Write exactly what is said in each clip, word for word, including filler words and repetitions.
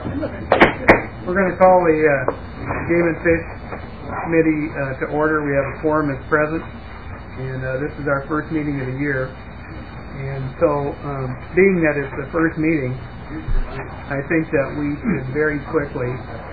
We're going to call the uh, Game and Fish Committee uh, to order. We have a quorum is present, and uh, this is our first meeting of the year. And so, um, being that it's the first meeting, I think that we should very quickly,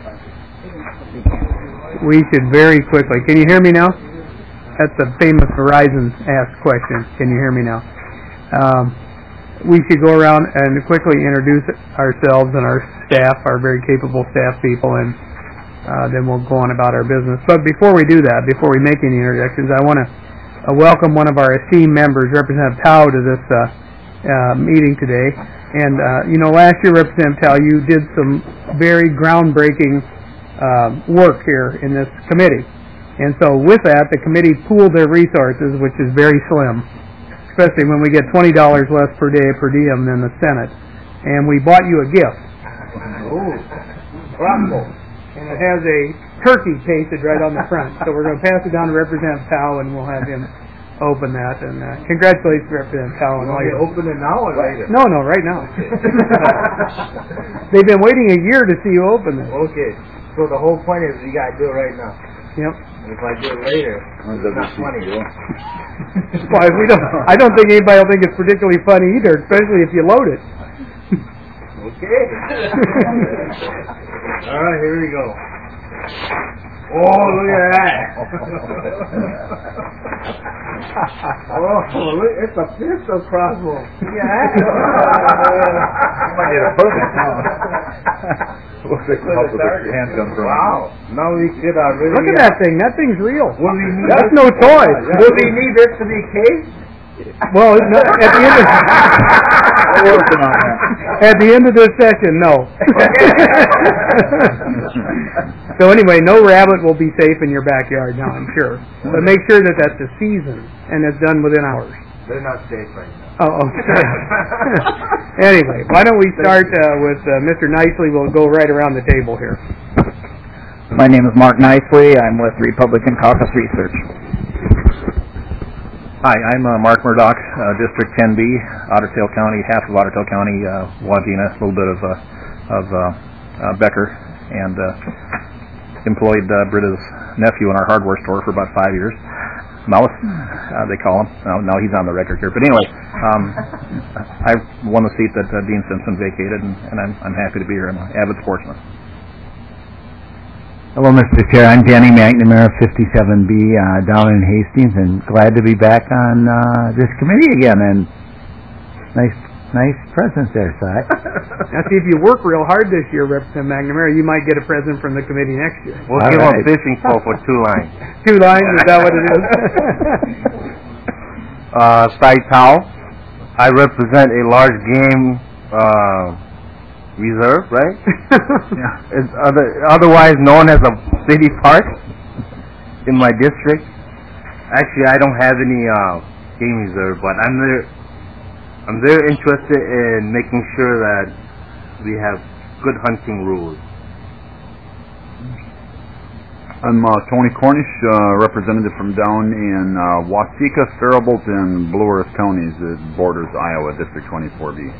we should very quickly, can you hear me now? That's the famous Verizon asked question. Can you hear me now? Um, we should go around and quickly introduce ourselves and our staff, our very capable staff people, and uh, then we'll go on about our business. But before we do that, before we make any introductions, I want to uh, welcome one of our esteemed members, Representative Tao, to this uh, uh, meeting today. And, uh, you know, last year, Representative Tao, you did some very groundbreaking uh, work here in this committee. And so with that, the committee pooled their resources, which is very slim, especially when we get twenty dollars less per day per diem than the Senate. And we bought you a gift. Ooh, bravo. And it has a turkey pasted right on the front. So we're going to pass it down to Representative Tao, and we'll have him open that. And uh, congratulations, Representative Tao. You want me to open it now or later? No, no, right now. They've been waiting a year to see you open this. Okay, so the whole point is you got to do it right now. Yep. And if I do it later, it's not funny. Well, we don't, I don't think anybody will think it's particularly funny either, especially if you load it. Okay. All right, here we go. Oh, look at that. Oh, look, it's a pistol crossbow. Look at that. You might get a permit now. Looks like the house with the handgun from. Wow. Now we could uh, really... Look at that thing. That thing's real. Will we need That's this? no toy. Will we need this to be cased? Well, no, at the end of We're working on that. at the end of this session, no. So anyway, no rabbit will be safe in your backyard now, I'm sure. But make sure that that's a season and it's done within hours. They're not safe right now. Oh, okay. Anyway, why don't we start uh, with uh, Mister Nicely? We'll go right around the table here. My name is Mark Nicely. I'm with Republican Caucus Research. Hi, I'm uh, Mark Murdoch, uh, District ten B, Otter Tail County, half of Otter Tail County, uh, Waukeena, a little bit of uh, of uh, uh, Becker, and uh, employed uh, Britta's nephew in our hardware store for about five years. Mouse, uh, they call him. Now, now he's on the record here. But anyway, um, I won the seat that uh, Dean Simpson vacated, and, and I'm, I'm happy to be here. I'm an avid sportsman. Hello, Mister Chair. I'm Danny McNamara, fifty-seven B, uh, down in Hastings, and glad to be back on uh, this committee again. And nice, nice present there, Si. Now, see, if you work real hard this year, Representative McNamara, you might get a present from the committee next year. We'll All give right. them fishing pole for two lines. Two lines, is that what it is? uh, Sai Tao. I represent a large game uh, reserve, right? Yeah. It's other, otherwise known as a city park in my district. Actually, I don't have any uh, game reserve, but I'm there. I'm very interested in making sure that we have good hunting rules. I'm uh, Tony Cornish, uh, representative from down in uh, Waseca, Faribault, and Blue Earth counties that borders Iowa, District twenty-four B.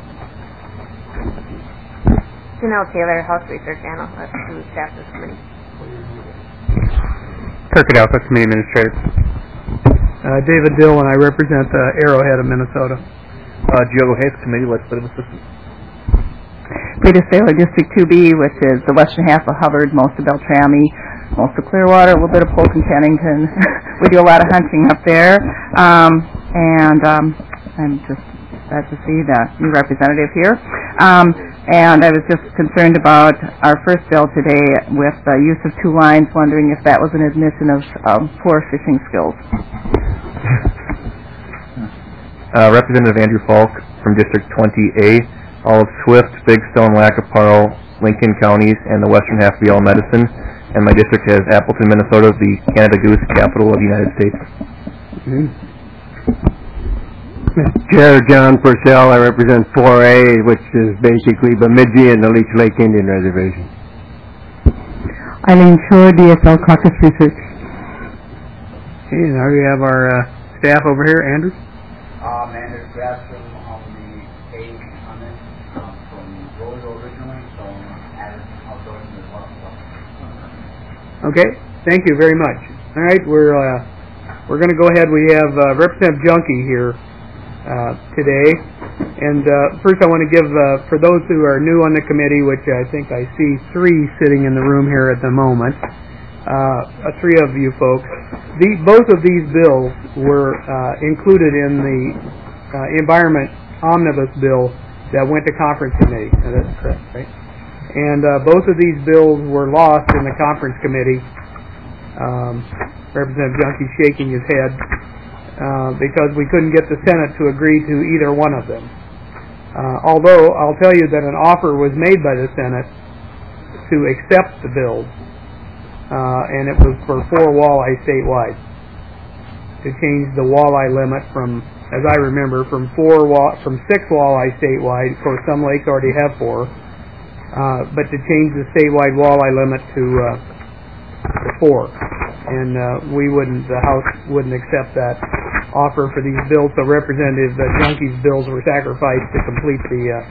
Janelle Taylor, House Research Analyst, who staff this committee. Kirk Adelphus, Committee Administrator. Uh, David Dill, and I represent uh, Arrowhead of Minnesota. Uh, Diogo Hayes, Committee Legislative Assistant. Rita Saylor, District two B, which is the western half of Hubbard, most of Beltrami, most of Clearwater, a little bit of Polk and Pennington. We do a lot of hunting up there. Um, and um, I'm just glad to see the new representative here. Um, and I was just concerned about our first bill today with the use of two lines, wondering if that was an admission of um, poor fishing skills. Uh, Representative Andrew Falk from District twenty A, all of Swift, Big Stone, Lackaparl, Lincoln counties, and the western half of Yellow Medicine. And my district has Appleton, Minnesota, the Canada Goose capital of the United States. Mm-hmm. Chair John Purcell, I represent four A, which is basically Bemidji and the Leech Lake Indian Reservation. Eileen Shore, D S L Caucus Research. Okay, now we have our uh, staff over here. Andrew? Um, Anders Grafstrom on the page on this, um, from Royal originally, so added Okay, thank you very much. All right, we're uh, we're going to go ahead. We have uh, Representative Junkie here uh, today, and uh, first I want to give uh, for those who are new on the committee, which I think I see three sitting in the room here at the moment. Uh, three of you folks. The, both of these bills were uh, included in the uh, Environment Omnibus Bill that went to conference committee. Now, that's correct, right? And uh, both of these bills were lost in the conference committee. Um, Representative Junkie shaking his head uh, because we couldn't get the Senate to agree to either one of them. Uh, although I'll tell you that an offer was made by the Senate to accept the bills. Uh, and it was for four walleye statewide, to change the walleye limit from, as I remember, from four wall, from six walleye statewide. Of course, some lakes already have four, uh, but to change the statewide walleye limit to, uh, to four, and uh, we wouldn't, the House wouldn't accept that offer for these bills. So Representative uh, Junkie's bills were sacrificed to complete the, uh,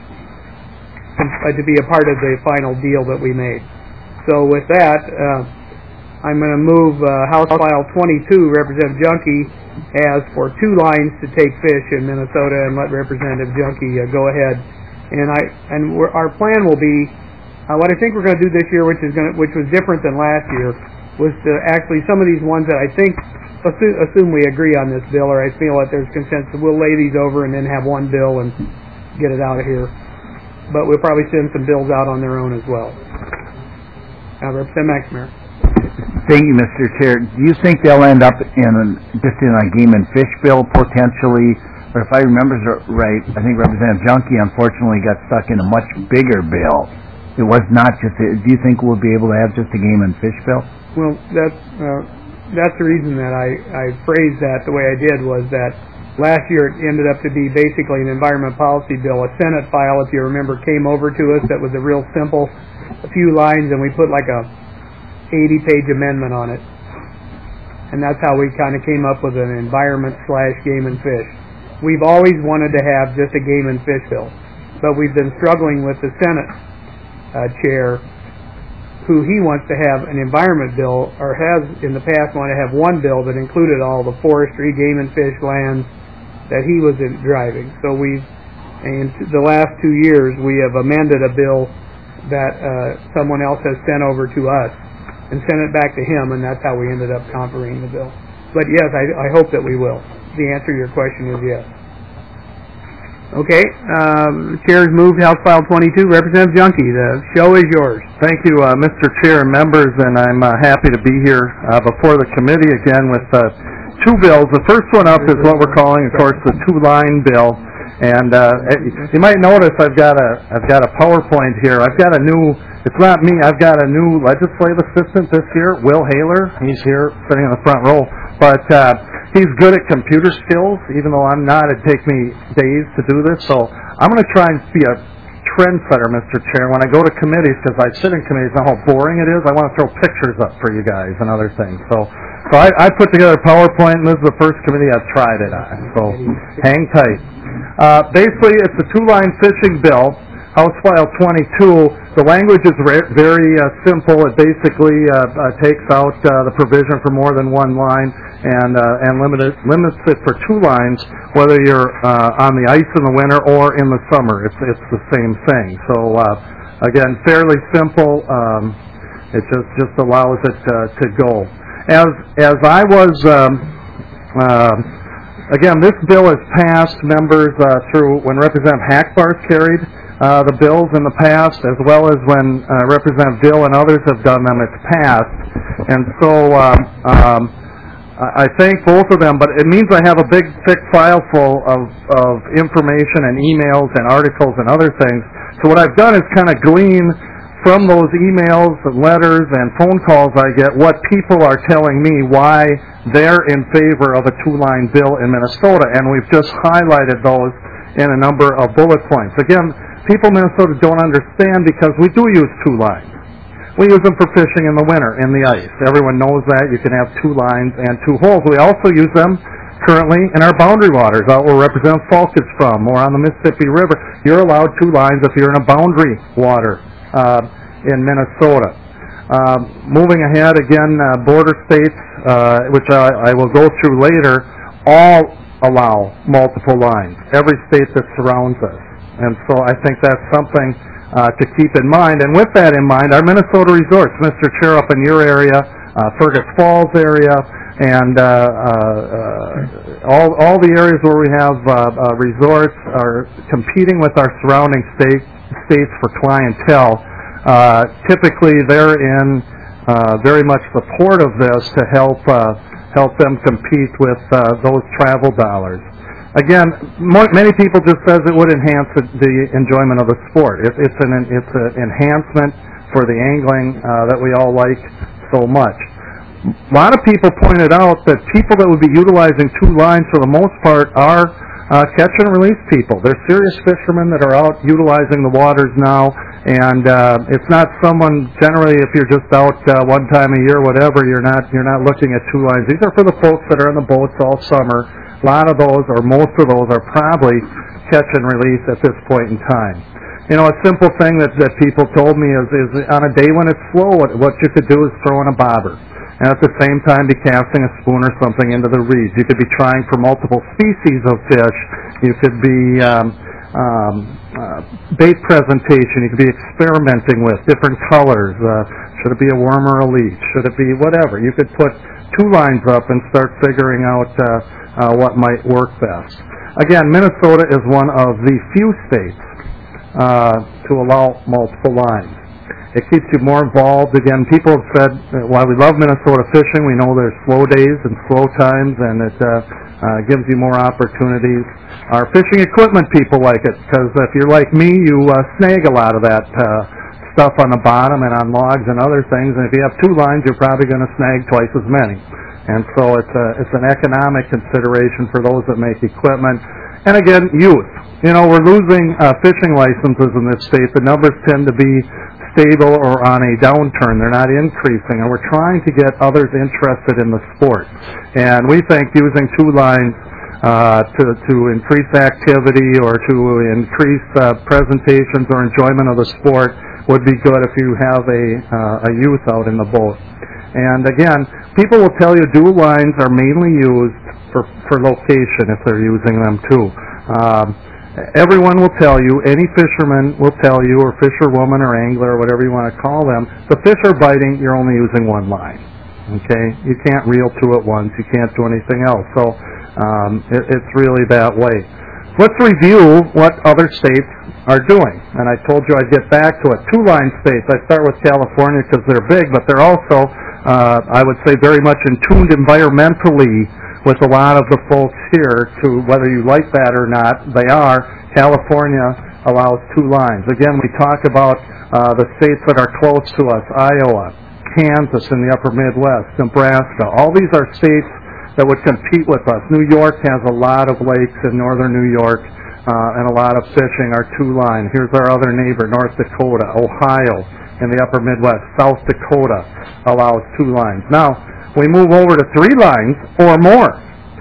com- to be a part of the final deal that we made. So with that. Uh, I'm going to move uh, House File twenty-two, Representative Junkie, as for two lines to take fish in Minnesota, and let Representative Junkie uh, go ahead. And I and we're, our plan will be uh, what I think we're going to do this year, which is going to, which was different than last year, was to actually some of these ones that I think assume, assume we agree on this bill, or I feel that there's consensus. We'll lay these over and then have one bill and get it out of here. But we'll probably send some bills out on their own as well. Now, Representative McNamara. Thank you, Mister Chair. Do you think they'll end up in a, just in a game and fish bill potentially? Or if I remember right, I think Representative Junkie unfortunately got stuck in a much bigger bill. It was not just. A, do you think we'll be able to have just a game and fish bill? Well, that's uh, that's the reason that I, I phrased that the way I did, was that last year it ended up to be basically an environment policy bill. A Senate file, if you remember, came over to us that was a real simple, a few lines, and we put like a eighty-page amendment on it, and that's how we kind of came up with an environment slash game and fish. We've always wanted to have just a game and fish bill, but we've been struggling with the Senate uh, chair, who he wants to have an environment bill, or has in the past wanted to have one bill that included all the forestry, game and fish lands that he was in driving. So we've, in the last two years, we have amended a bill that uh, someone else has sent over to us and send it back to him, and that's how we ended up conquering the bill. But yes, I, I hope that we will. The answer to your question is yes. Okay, um, Chair's moved House File twenty-two. Representative Junkie, the show is yours. Thank you, uh, Mister Chair and members, and I'm uh, happy to be here uh, before the committee again with uh, two bills. The first one up is what we're calling, of course, the two-line bill. And uh, you might notice I've got a I've got a PowerPoint here. I've got a new. It's not me. I've got a new legislative assistant this year, Will Haler. He's here sitting in the front row. But uh, he's good at computer skills, even though I'm not. It'd take me days to do this. So I'm going to try and be a trendsetter, Mister Chair. When I go to committees, because I sit in committees, I know how boring it is. I want to throw pictures up for you guys and other things. So, so I, I put together a PowerPoint, and this is the first committee I've tried it on. So hang tight. Uh, basically, it's a two-line fishing bill, House File twenty-two. The language is re- very uh, simple. It basically uh, uh, takes out uh, the provision for more than one line and uh, and limit it, limits it for two lines, whether you're uh, on the ice in the winter or in the summer. It's it's the same thing. So uh, again, fairly simple. Um, it just just allows it uh, to go. As as I was. Um, uh, Again, this bill has passed members uh, through when Representative Hackbarth carried uh, the bills in the past, as well as when uh, Representative Dill and others have done them, it's passed. And so um, um, I thank both of them, but it means I have a big, thick file full of, of information and emails and articles and other things. So what I've done is kind of glean from those emails and letters and phone calls I get what people are telling me why they're in favor of a two-line bill in Minnesota, and we've just highlighted those in a number of bullet points. Again, people in Minnesota don't understand because we do use two lines. We use them for fishing in the winter, in the ice. Everyone knows that. You can have two lines and two holes. We also use them currently in our boundary waters, out where Representative Falk is from, or on the Mississippi River. You're allowed two lines if you're in a boundary water uh, in Minnesota. Um, moving ahead, again, uh, border states, uh, which I, I will go through later, all allow multiple lines, every state that surrounds us. And so I think that's something uh, to keep in mind. And with that in mind, our Minnesota resorts, Mister Chair, up in your area, uh, Fergus Falls area, and uh, uh, uh, all, all the areas where we have uh, uh, resorts are competing with our surrounding state, states for clientele. Uh, typically, they're in uh, very much support of this to help uh, help them compete with uh, those travel dollars. Again, more, many people just says it would enhance the, the enjoyment of the sport. It, it's an it's an enhancement for the angling uh, that we all like so much. A lot of people pointed out that people that would be utilizing two lines for the most part are uh, catch and release people. They're serious fishermen that are out utilizing the waters now. And uh, it's not someone, generally, if you're just out uh, one time a year, whatever, you're not you're not looking at two lines. These are for the folks that are in the boats all summer. A lot of those, or most of those, are probably catch and release at this point in time. You know, a simple thing that, that people told me is, is on a day when it's slow, what, what you could do is throw in a bobber. And at the same time be casting a spoon or something into the reeds. You could be trying for multiple species of fish. You could be... Um, Um, uh, bait presentation you could be experimenting with different colors. Uh, should it be a worm or a leech? Should it be whatever? You could put two lines up and start figuring out uh, uh, what might work best. Again, Minnesota is one of the few states uh, to allow multiple lines. It keeps you more involved. Again, people have said that while we love Minnesota fishing, we know there's slow days and slow times, and it uh, uh, gives you more opportunities. Our fishing equipment people like it, because if you're like me, you uh, snag a lot of that uh, stuff on the bottom and on logs and other things, and if you have two lines, you're probably going to snag twice as many. And so it's, a, it's an economic consideration for those that make equipment. And again, youth. You know, we're losing uh, fishing licenses in this state. The numbers tend to be stable or on a downturn. They're not increasing, and we're trying to get others interested in the sport. And we think using two lines uh, to, to increase activity or to increase uh, presentations or enjoyment of the sport would be good if you have a, uh, a youth out in the boat. And again, people will tell you dual lines are mainly used for, for location if they're using them too. Um, everyone will tell you, any fisherman will tell you, or fisherwoman or angler or whatever you want to call them, the fish are biting, you're only using one line. Okay? You can't reel two at once. You can't do anything else. So um, it, it's really that way. Let's review what other states are doing. And I told you I'd get back to it. Two-line states. I start with California because they're big, but they're also, uh, I would say, very much in tuned environmentally with a lot of the folks here to, whether you like that or not, they are. California allows two lines. Again, we talk about uh, the states that are close to us, Iowa, Kansas in the upper Midwest, Nebraska. All these are states that would compete with us. New York has a lot of lakes in northern New York uh, and a lot of fishing are two line. Here's our other neighbor, North Dakota, Ohio in the upper Midwest. South Dakota allows two lines. Now, we move over to three lines or more.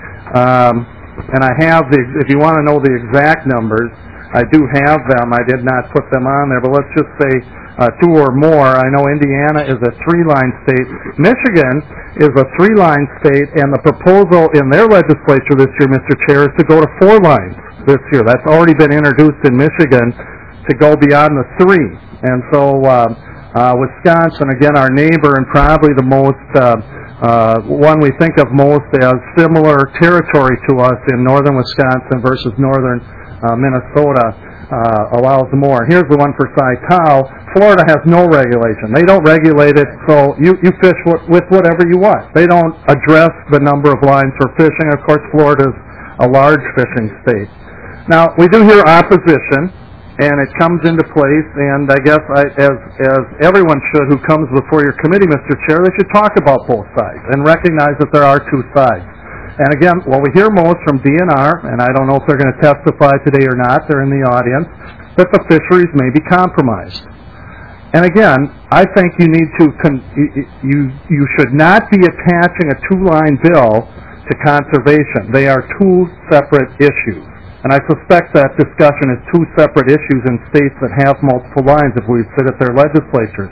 Um, and I have the, if you want to know the exact numbers, I do have them. I did not put them on there, but let's just say uh, two or more. I know Indiana is a three-line state. Michigan is a three-line state, and the proposal in their legislature this year, Mister Chair, is to go to four lines this year. That's already been introduced in Michigan to go beyond the three. And so uh, uh, Wisconsin, again, our neighbor and probably the most uh, Uh, one we think of most as similar territory to us in northern Wisconsin versus northern uh, Minnesota, uh, allows more. Here's the one for Cy-Cow. Florida has no regulation. They don't regulate it, so you, you fish w- with whatever you want. They don't address the number of lines for fishing. Of course, Florida's a large fishing state. Now, we do hear opposition, and it comes into place, and I guess I, as as everyone should who comes before your committee, Mister Chair, they should talk about both sides and recognize that there are two sides. And again, what we hear most from D N R, and I don't know if they're going to testify today or not, they're in the audience, that the fisheries may be compromised. And again, I think you need to, con- you, you should not be attaching a two-line bill to conservation. They are two separate issues. And I suspect that discussion is two separate issues in states that have multiple lines if we sit at their legislatures.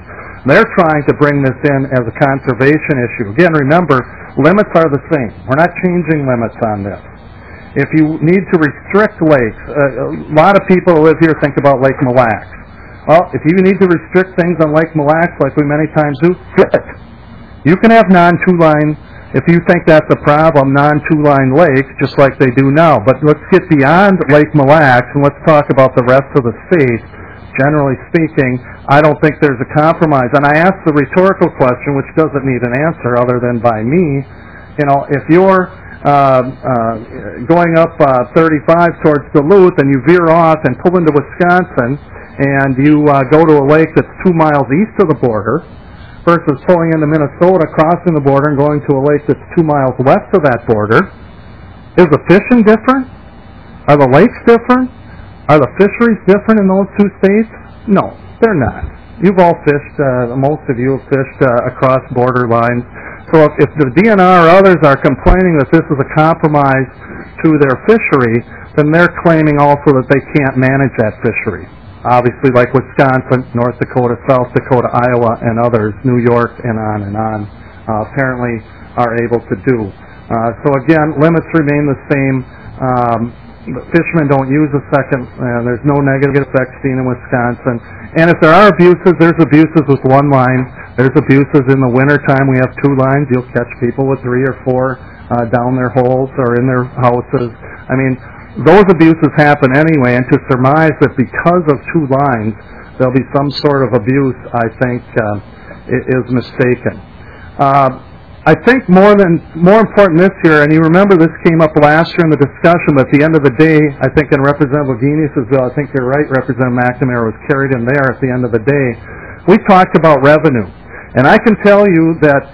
They're trying to bring this in as a conservation issue. Again, remember, limits are the same. We're not changing limits on this. If you need to restrict lakes, uh, a lot of people who live here think about Lake Mille Lacs. Well, if you need to restrict things on Lake Mille Lacs, like we many times do, do it. You can have non-two-line, if you think that's a problem, non-two-line lakes, just like they do now. But let's get beyond Lake Mille Lacs and let's talk about the rest of the state. Generally speaking, I don't think there's a compromise. And I asked the rhetorical question, which doesn't need an answer other than by me. You know, if you're uh, uh, going up uh, thirty-five towards Duluth and you veer off and pull into Wisconsin and you uh, go to a lake that's two miles east of the border versus pulling into Minnesota, crossing the border and going to a lake that's two miles west of that border, is the fishing different? Are the lakes different? Are the fisheries different in those two states? No, they're not. You've all fished, uh, most of you have fished uh, across border lines. So if, if the D N R or others are complaining that this is a compromise to their fishery, then they're claiming also that they can't manage that fishery. Obviously, like Wisconsin, North Dakota, South Dakota, Iowa, and others, New York, and on and on, uh, apparently are able to do. Uh, so again, limits remain the same. Um, Fishermen don't use a second, and there's no negative effects seen in Wisconsin. And if there are abuses, there's abuses with one line. There's abuses in the wintertime. We have two lines. You'll catch people with three or four uh, down their holes or in their houses. I mean, those abuses happen anyway, and to surmise that because of two lines there'll be some sort of abuse, I think, uh, is mistaken. Uh, I think more than more important this year, and you remember this came up last year in the discussion, but at the end of the day, I think in Representative Wagenius' bill, I think you're right, Representative McNamara was carried in there at the end of the day. We talked about revenue, and I can tell you that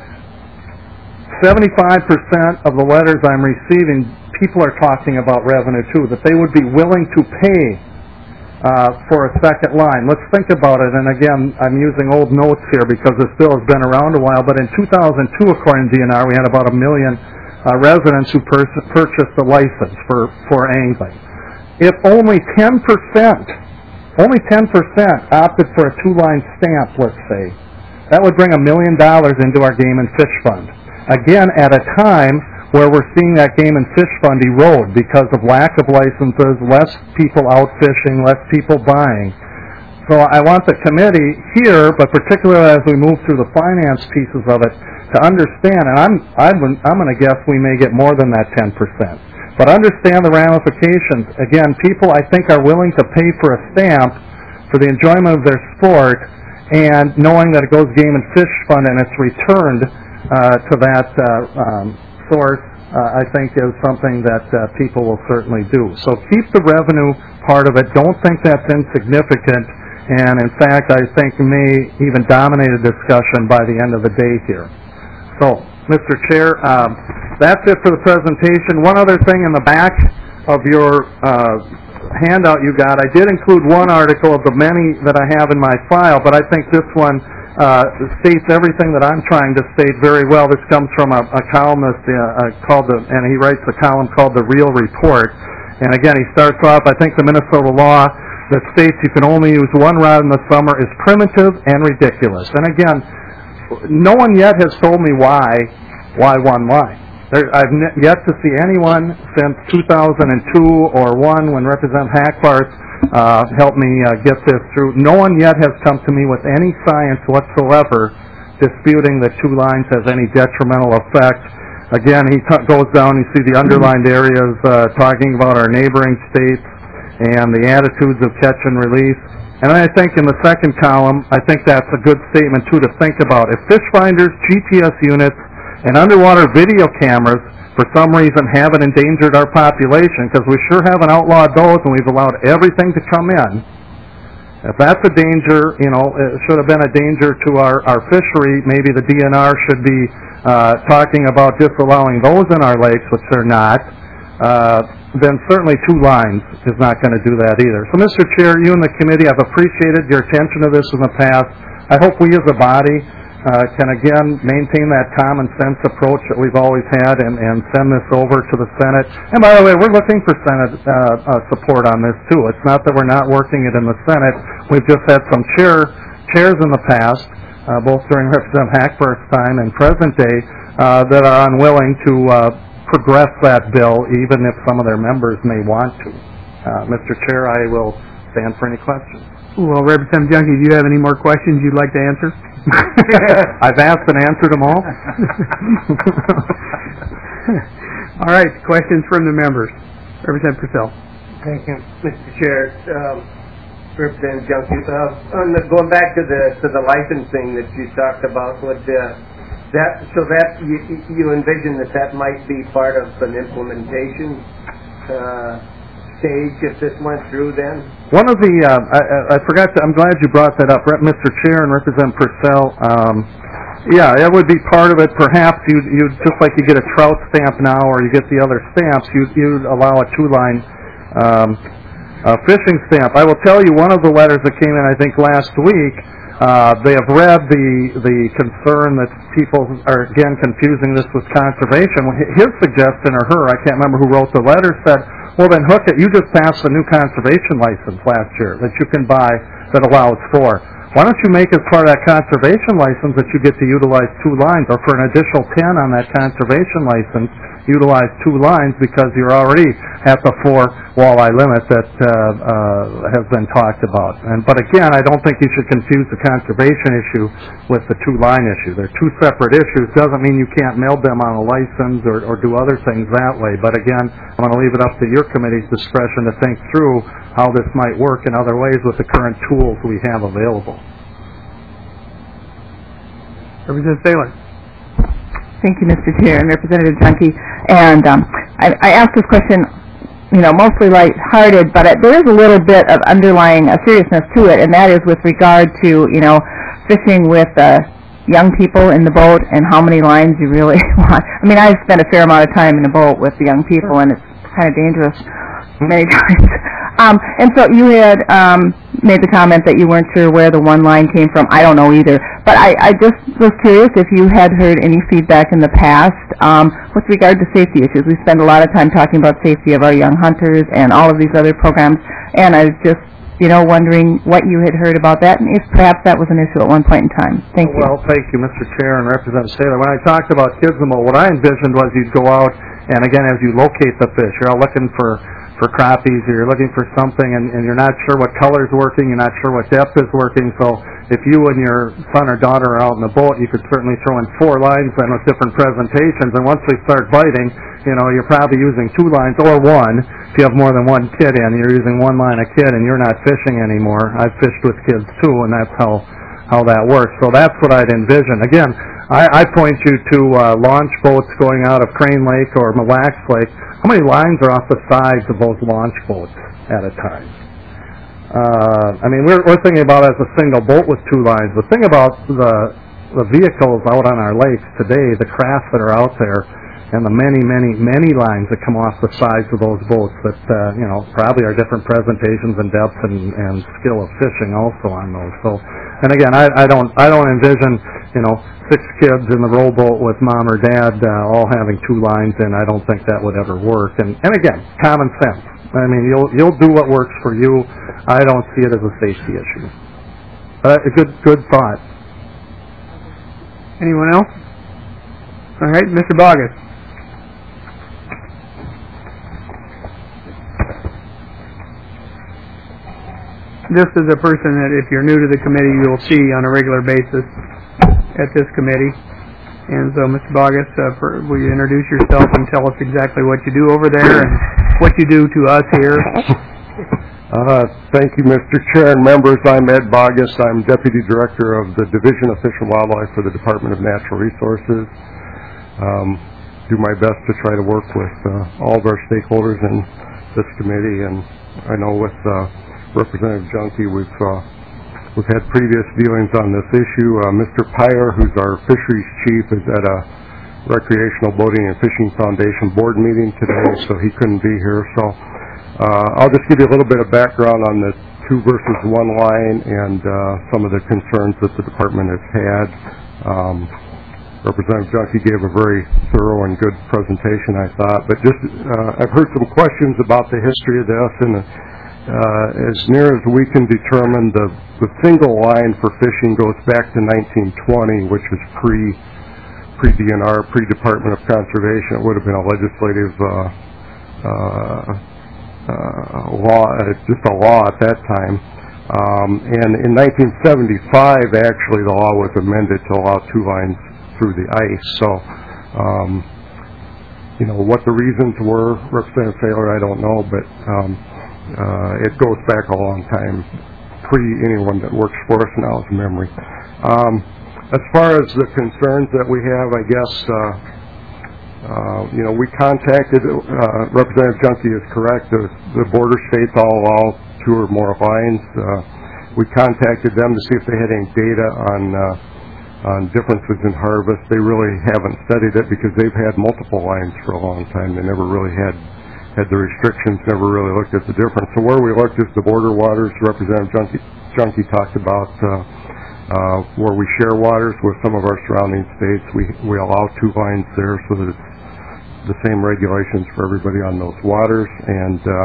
seventy-five percent of the letters I'm receiving, people are talking about revenue too, that they would be willing to pay Uh, for a second line. Let's think about it, and again, I'm using old notes here because this bill has been around a while, but in two thousand two, according to D N R, we had about a million uh, residents who pur- purchased a license for, for angling. If only ten percent, only ten percent opted for a two-line stamp, let's say, that would bring a million dollars into our Game and Fish Fund. Again, at a time where we're seeing that Game and Fish Fund erode because of lack of licenses, less people out fishing, less people buying. So I want the committee here, but particularly as we move through the finance pieces of it, to understand, and I'm I'm, I'm going to guess we may get more than that ten percent, but understand the ramifications. Again, people I think are willing to pay for a stamp for the enjoyment of their sport, and knowing that it goes Game and Fish Fund and it's returned uh, to that uh, um, source, uh, I think is something that uh, people will certainly do. So keep the revenue part of it. Don't think that's insignificant, and in fact, I think may even dominate a discussion by the end of the day here. So, Mister Chair, um, that's it for the presentation. One other thing in the back of your uh, handout you got, I did include one article of the many that I have in my file, but I think this one Uh, states everything that I'm trying to state very well. This comes from a, a columnist uh, uh, called the, and he writes a column called The Real Report. And again, he starts off, I think the Minnesota law that states you can only use one rod in the summer is primitive and ridiculous. And again, no one yet has told me why, why one line. There, I've ne- yet to see anyone since two thousand two or one when Representative Hackbarth Uh, help me uh, get this through. No one yet has come to me with any science whatsoever disputing that two lines has any detrimental effect. Again, he t- goes down, you see the underlined areas uh, talking about our neighboring states and the attitudes of catch and release. And I think in the second column, I think that's a good statement too to think about. If fish finders, G P S units, and underwater video cameras for some reason haven't endangered our population, because we sure haven't outlawed those and we've allowed everything to come in. If that's a danger, you know, it should have been a danger to our, our fishery, maybe the D N R should be uh, talking about disallowing those in our lakes, which they're not. Uh, then certainly two lines is not going to do that either. So, Mister Chair, you and the committee, I've appreciated your attention to this in the past. I hope we as a body Uh, can again maintain that common sense approach that we've always had and, and send this over to the Senate. And by the way, we're looking for Senate uh, uh, support on this too. It's not that we're not working it in the Senate. We've just had some chair, chairs in the past uh, both during Representative Hackbert's time and present day, uh, that are unwilling to uh, progress that bill, even if some of their members may want to. Uh, Mister Chair, I will stand for any questions. Well, Representative Junkie, do you have any more questions you'd like to answer? I've asked and answered them all. All right, questions from the members. Representative Purcell. Thank you, Mister Chair. Um, Representative Junkie, uh, on the, going back to the to the licensing that you talked about, would uh, that so that you, you envision that that might be part of an implementation uh, stage if this went through then? One of the, uh, I, I forgot to, I'm glad you brought that up, Mister Chair and Representative Purcell. Um, yeah, that would be part of it. Perhaps you'd, you'd, just like you get a trout stamp now or you get the other stamps, you'd, you'd allow a two-line um, uh, fishing stamp. I will tell you, one of the letters that came in, I think, last week, uh, they have read the, the concern that people are, again, confusing this with conservation. His suggestion, or her, I can't remember who wrote the letter, said, well, then hook it. You just passed a new conservation license last year that you can buy that allows four. Why don't you make as part of that conservation license that you get to utilize two lines, or for an additional ten on that conservation license, utilize two lines because you're already at the four walleye limit that uh, uh, has been talked about. And but again, I don't think you should confuse the conservation issue with the two line issue. They're two separate issues. Doesn't mean you can't mail them on a license or, or do other things that way. But again, I'm going to leave it up to your committee's discretion to think through how this might work in other ways with the current tools we have available. Representative Taylor. Thank you, Mister Chair and Representative Junkie. And um, I, I asked this question, you know, mostly light-hearted, but it, there is a little bit of underlying uh, seriousness to it, and that is with regard to, you know, fishing with uh, young people in the boat and how many lines you really want. I mean, I've spent a fair amount of time in a boat with the young people, and it's kind of dangerous many times. Um, and so you had um, made the comment that you weren't sure where the one line came from. I don't know either. But I, I just was curious if you had heard any feedback in the past um, with regard to safety issues. We spend a lot of time talking about safety of our young hunters and all of these other programs, and I was just, you know, wondering what you had heard about that and if perhaps that was an issue at one point in time. Thank you. Well, thank you, Mister Chair and Representative Taylor. When I talked about kids in the boat, what I envisioned was you'd go out, and again, as you locate the fish, you're out looking for for crappies, or you're looking for something and, and you're not sure what color's working, you're not sure what depth is working, so if you and your son or daughter are out in the boat, you could certainly throw in four lines then with different presentations, and once they start biting, you know, you're probably using two lines or one. If you have more than one kid in, you're using one line a kid and you're not fishing anymore. I've fished with kids too, and that's how how that works. So that's what I'd envision. Again, I, I point you to uh, launch boats going out of Crane Lake or Mille Lacs Lake. How many lines are off the sides of those launch boats at a time? Uh, I mean, we're, we're thinking about it as a single boat with two lines. The thing about the the vehicles out on our lakes today, the craft that are out there, and the many, many, many lines that come off the sides of those boats that, uh, you know, probably are different presentations and depth and, and skill of fishing also on those. So, and again, I, I don't I don't envision, you know, six kids in the rowboat with mom or dad uh, all having two lines in. I don't think that would ever work. And, and again, common sense. I mean, you'll you'll do what works for you. I don't see it as a safety issue. Uh, a good good thought. Anyone else? All right, Mister Boggess. This is a person that, if you're new to the committee, you'll see on a regular basis at this committee. And so, Mister Boggess, uh, for, will you introduce yourself and tell us exactly what you do over there and what you do to us here? Uh, thank you, Mister Chair and members. I'm Ed Boggess. I'm Deputy Director of the Division of Fish and Wildlife for the Department of Natural Resources. Um, do my best to try to work with uh, all of our stakeholders in this committee, and I know with uh, Representative Junkie, we've uh, we've had previous dealings on this issue. Uh, Mister Pyre, who's our fisheries chief, is at a Recreational Boating and Fishing Foundation board meeting today, so he couldn't be here. So uh, I'll just give you a little bit of background on the two versus one line and uh, some of the concerns that the department has had. Um, Representative Junkie gave a very thorough and good presentation, I thought. But just uh, I've heard some questions about the history of this, and uh, as near as we can determine, the, the single line for fishing goes back to nineteen twenty, which is pre pre-D N R, pre-Department of Conservation. It would have been a legislative uh, uh, uh, law, uh, just a law at that time. Um, and in nineteen seventy-five, actually, the law was amended to allow two lines through the ice. So, um, you know, what the reasons were, Representative Taylor, I don't know, but um, uh, it goes back a long time, pre anyone that works for us now's memory. Um, as far as the concerns that we have, I guess, uh, uh, you know, we contacted, uh, Representative Junkie is correct, the, the border states all allow two or more lines. Uh, we contacted them to see if they had any data on uh, on differences in harvest. They really haven't studied it because they've had multiple lines for a long time. They never really had had the restrictions, never really looked at the difference. So where we looked is the border waters. Representative Junkie, Junkie talked about uh, uh, where we share waters with some of our surrounding states. We we allow two lines there so that it's the same regulations for everybody on those waters. And uh,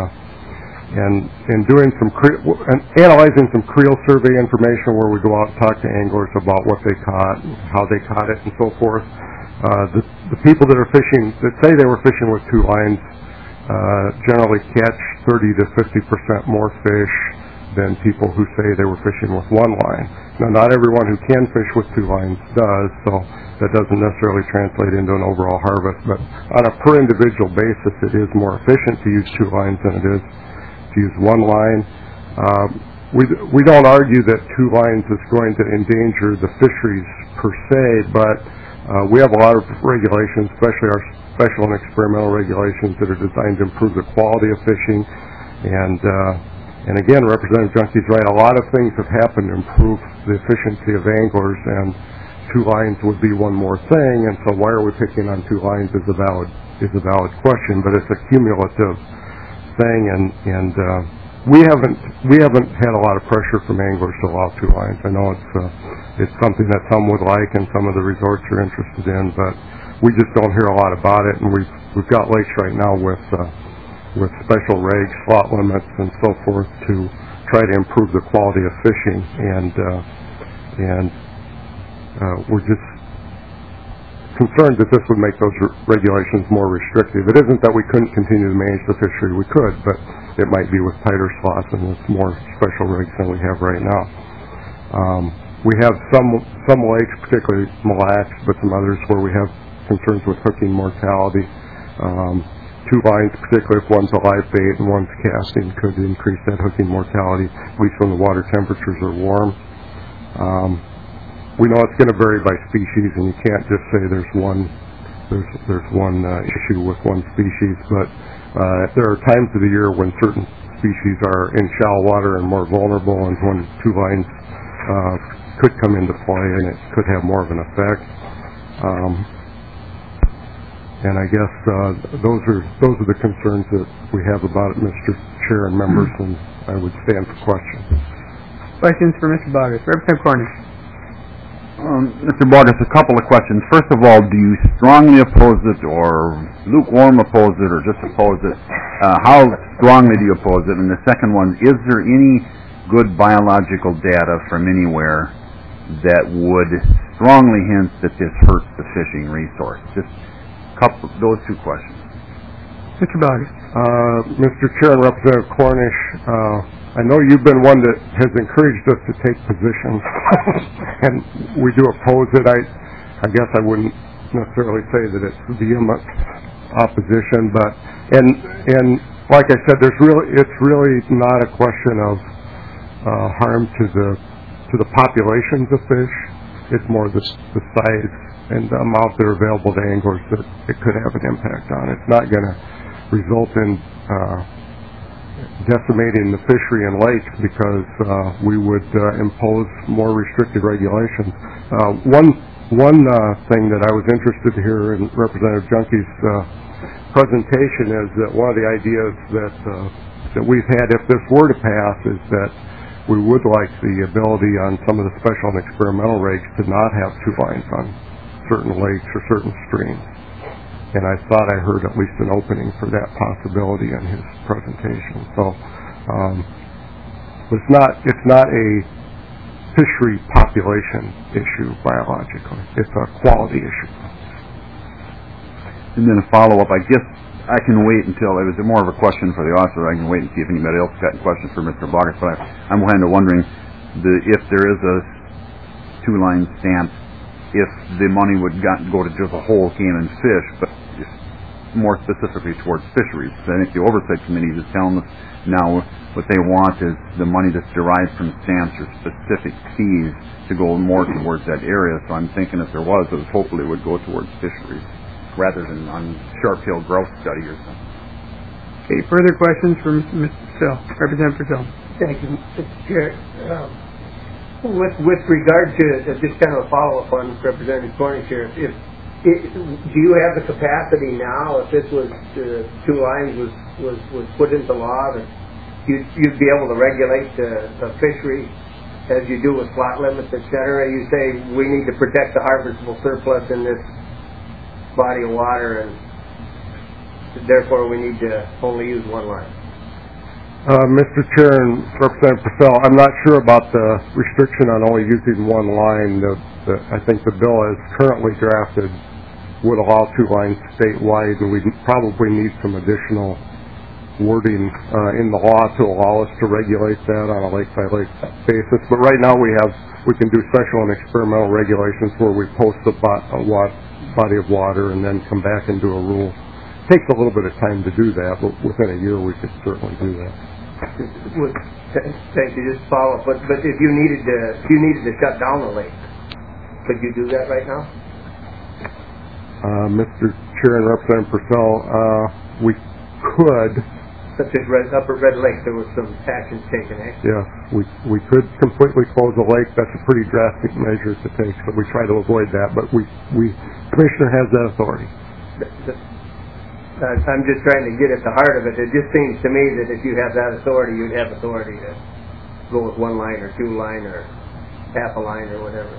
and in doing some cre- and analyzing some creel survey information where we go out and talk to anglers about what they caught, how they caught it, and so forth. Uh, the, the people that are fishing, that say they were fishing with two lines, uh, generally catch thirty to fifty percent more fish than people who say they were fishing with one line. Now, not everyone who can fish with two lines does, so that doesn't necessarily translate into an overall harvest. But on a per individual basis, it is more efficient to use two lines than it is to use one line. Um, we we don't argue that two lines is going to endanger the fisheries per se, but uh, we have a lot of regulations, especially our special and experimental regulations, that are designed to improve the quality of fishing. And uh, and again, Representative Junkie's right. A lot of things have happened to improve the efficiency of anglers, and two lines would be one more thing. And so, why are we picking on two lines is a valid is a valid question, but it's a cumulative thing, and and uh, we haven't we haven't had a lot of pressure from anglers to allow two lines. I know it's uh, it's something that some would like and some of the resorts are interested in, but we just don't hear a lot about it. And we've we've got lakes right now with uh, with special regs, slot limits, and so forth to try to improve the quality of fishing, and uh, and uh, we're just concerned that this would make those re- regulations more restrictive. It isn't that we couldn't continue to manage the fishery. We could, but it might be with tighter slots and with more special rigs than we have right now. Um, we have some some lakes, particularly Mille Lacs, but some others where we have concerns with hooking mortality. Um, two lines, particularly if one's a live bait and one's casting, could increase that hooking mortality, at least when the water temperatures are warm. Um, We know it's going to vary by species, and you can't just say there's one there's there's one uh, issue with one species. But uh, there are times of the year when certain species are in shallow water and more vulnerable, and when two lines uh, could come into play, and it could have more of an effect. Um, and I guess uh, those are those are the concerns that we have about it, Mister Chair and members, and I would stand for questions. Questions for Mister Boggess. Representative Cornish. Um, Mister Boggess, a couple of questions. First of all, do you strongly oppose it, or lukewarm oppose it, or just oppose it? Uh, how strongly do you oppose it? And the second one, is there any good biological data from anywhere that would strongly hint that this hurts the fishing resource? Just a couple, those two questions. Mister Boggess. Uh, Mister Chair and Representative Cornish, uh, I know you've been one that has encouraged us to take positions, and we do oppose it. I, I guess I wouldn't necessarily say that it's vehement opposition, but and and like I said, there's really it's really not a question of uh, harm to the to the populations of fish. It's more the the size and the amount that are available to anglers that it could have an impact on. It's not going to result in uh, decimating the fishery and lakes because uh, we would uh, impose more restrictive regulations. Uh, one one uh, thing that I was interested to hear in Representative Junkie's uh, presentation is that one of the ideas that uh, that we've had, if this were to pass, is that we would like the ability on some of the special and experimental regs to not have two lines on certain lakes or certain streams. And I thought I heard at least an opening for that possibility in his presentation. So Um, but it's not it's not a fishery population issue biologically. It's a quality issue. And then a follow-up, I guess I can wait until, it was more of a question for the officer, I can wait and see if anybody else got questions for Mister Bogus, but I, I'm kind of wondering the, if there is a two-line stamp, if the money would got, go to just a whole game and fish, but more specifically towards fisheries. I think the Oversight Committee is telling us now what they want is the money that's derived from stamps or specific fees to go more towards that area, so I'm thinking if there was, it was hopefully it would go towards fisheries, rather than on sharp-tailed grouse study or something. Okay, further questions from Mister Purcell, Representative Purcell. Thank you, Mister Chair. Um, with with regard to uh, just kind of a follow-up on Representative Cornish here, if, if do you have the capacity now, if this was uh, two lines was, was was put into law, that you'd, you'd be able to regulate the, the fishery as you do with slot limits, et cetera? You say we need to protect the harvestable surplus in this body of water, and therefore we need to only use one line. Uh, Mister Chair and Representative Purcell, I'm not sure about the restriction on only using one line. The, the, I think the bill as currently drafted would allow two lines statewide, and we probably need some additional wording uh, in the law to allow us to regulate that on a lake-by-lake basis. But right now we have, we can do special and experimental regulations where we post the bo- uh, what body of water and then come back and do a rule. It takes a little bit of time to do that, but within a year we could certainly do that. Thank you. Just follow up. But but if you needed to if you needed to shut down the lake, could you do that right now? Uh, Mister Chair and Representative Purcell, uh, we could. Such as Red, Upper Red Lake, there was some actions taken, eh? Yes, we we could completely close the lake. That's a pretty drastic measure to take, so we try to avoid that. But we we Commissioner has that authority. The, the, uh, I'm just trying to get at the heart of it. It just seems to me that if you have that authority, you'd have authority to go with one line or two line or half a line or whatever.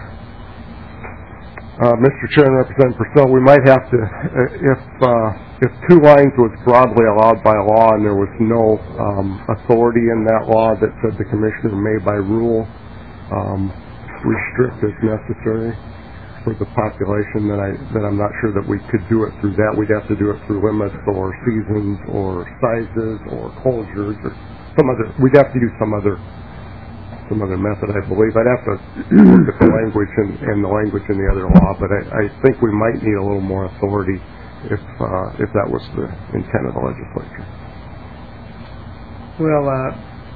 Uh, Mister Chair and Representative Purcell, we might have to, uh, if uh, if two lines was broadly allowed by law and there was no um, authority in that law that said the Commissioner may by rule um, restrict as necessary for the population, then I then I'm not sure that we could do it through that. We'd have to do it through limits or seasons or sizes or closures or some other. We'd have to do some other some other method, I believe. I'd have to look at the language and, and the language in the other law, but I, I think we might need a little more authority if uh, if that was the intent of the legislature. Well, uh,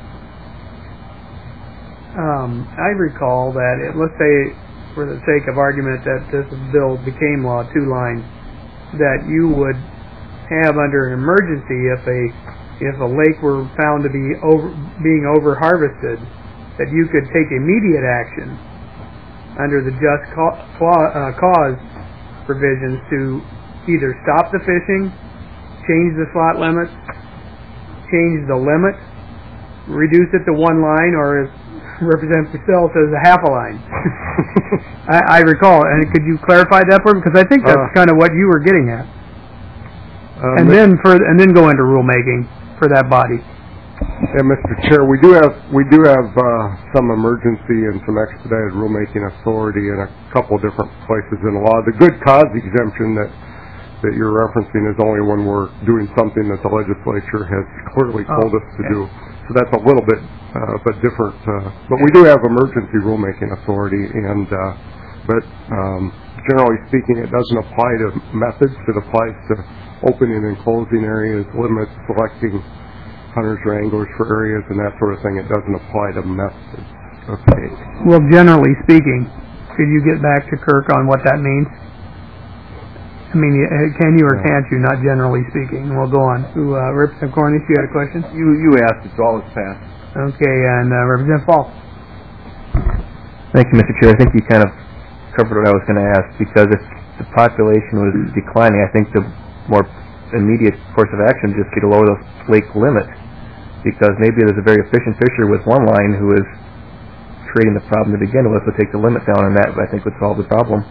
um, I recall that it, let's say, for the sake of argument, that this bill became law, two lines, that you would have under an emergency if a if a lake were found to be over being over harvested, that you could take immediate action under the just ca- cla- uh, cause provisions to either stop the fishing, change the slot limits, change the limit, reduce it to one line, or as Representative Purcell says, a half a line. I, I recall, and could you clarify that for me? Because I think that's uh, kind of what you were getting at. Uh, and then for and then go into rulemaking for that body. Yeah, Mister Chair, we do have we do have uh, some emergency and some expedited rulemaking authority in a couple different places in the law. The good cause exemption that that you're referencing is only when we're doing something that the legislature has clearly told oh, us to okay. do. So that's a little bit uh, but different. Uh, but we do have emergency rulemaking authority, and uh, but um, generally speaking, it doesn't apply to methods. It applies to opening and closing areas, limits, selecting hunters or anglers for areas, and that sort of thing. It doesn't apply to methods of take. Well, generally speaking, could you get back to Kirk on what that means? I mean, can you or can't you, not generally speaking? We'll go on. Uh, Representative Cornish, you had a question? You you asked, it's all is passed. Okay, and uh, Representative Fall. Thank you, Mister Chair. I think you kind of covered what I was going to ask, because if the population was declining, I think the more immediate course of action is just to lower the lake limit, because maybe there's a very efficient fisher with one line who is creating the problem to begin with, but take the limit down, and that I think would solve the problem.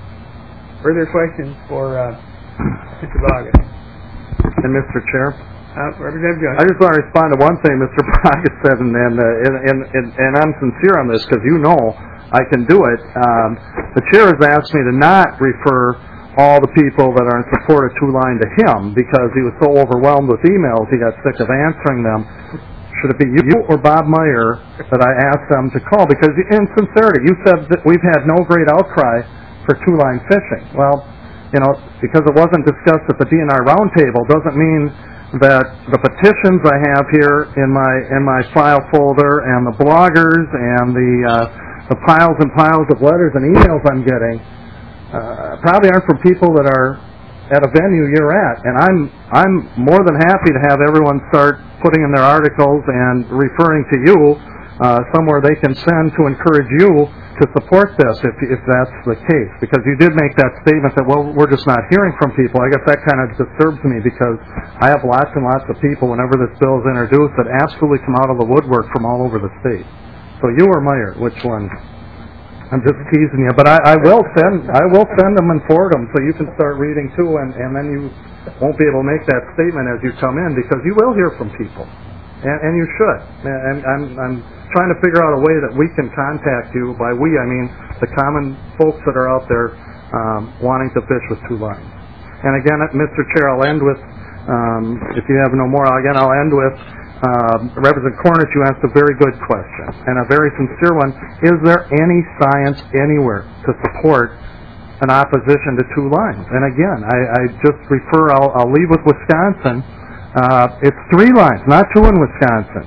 Further questions for uh, Mister Bogus? And Mister Chair, Uh, Representative Jones. I just want to respond to one thing Mister Braga said, and and, uh, and, and, and and I'm sincere on this because you know I can do it. Um, the chair has asked me to not refer all the people that are in support of two-line to him because he was so overwhelmed with emails he got sick of answering them. Should it be you or Bob Meyer that I asked them to call? Because in sincerity, you said that we've had no great outcry for two-line fishing. Well, you know, because it wasn't discussed at the D N R roundtable doesn't mean that the petitions I have here in my in my file folder and the bloggers and the uh, the piles and piles of letters and emails I'm getting uh, probably aren't from people that are at a venue you're at. And I'm I'm more than happy to have everyone start putting in their articles and referring to you uh, somewhere they can send to encourage you to support this if if that's the case. Because you did make that statement that, well, we're just not hearing from people. I guess that kind of disturbs me because I have lots and lots of people whenever this bill is introduced that absolutely come out of the woodwork from all over the state. So you or Meyer, which one? I'm just teasing you, but I, I will send I will send them and forward them so you can start reading too, and, and then you won't be able to make that statement as you come in because you will hear from people, and, and you should. And I'm I'm trying to figure out a way that we can contact you. By we, I mean the common folks that are out there um, wanting to fish with two lines. And again, Mister Chair, I'll end with um, if you have no more. Again, I'll end with. Uh, Representative Cornish, you asked a very good question, and a very sincere one. Is there any science anywhere to support an opposition to two lines? And again, I, I just refer, I'll, I'll leave with Wisconsin. Uh, it's three lines, not two in Wisconsin.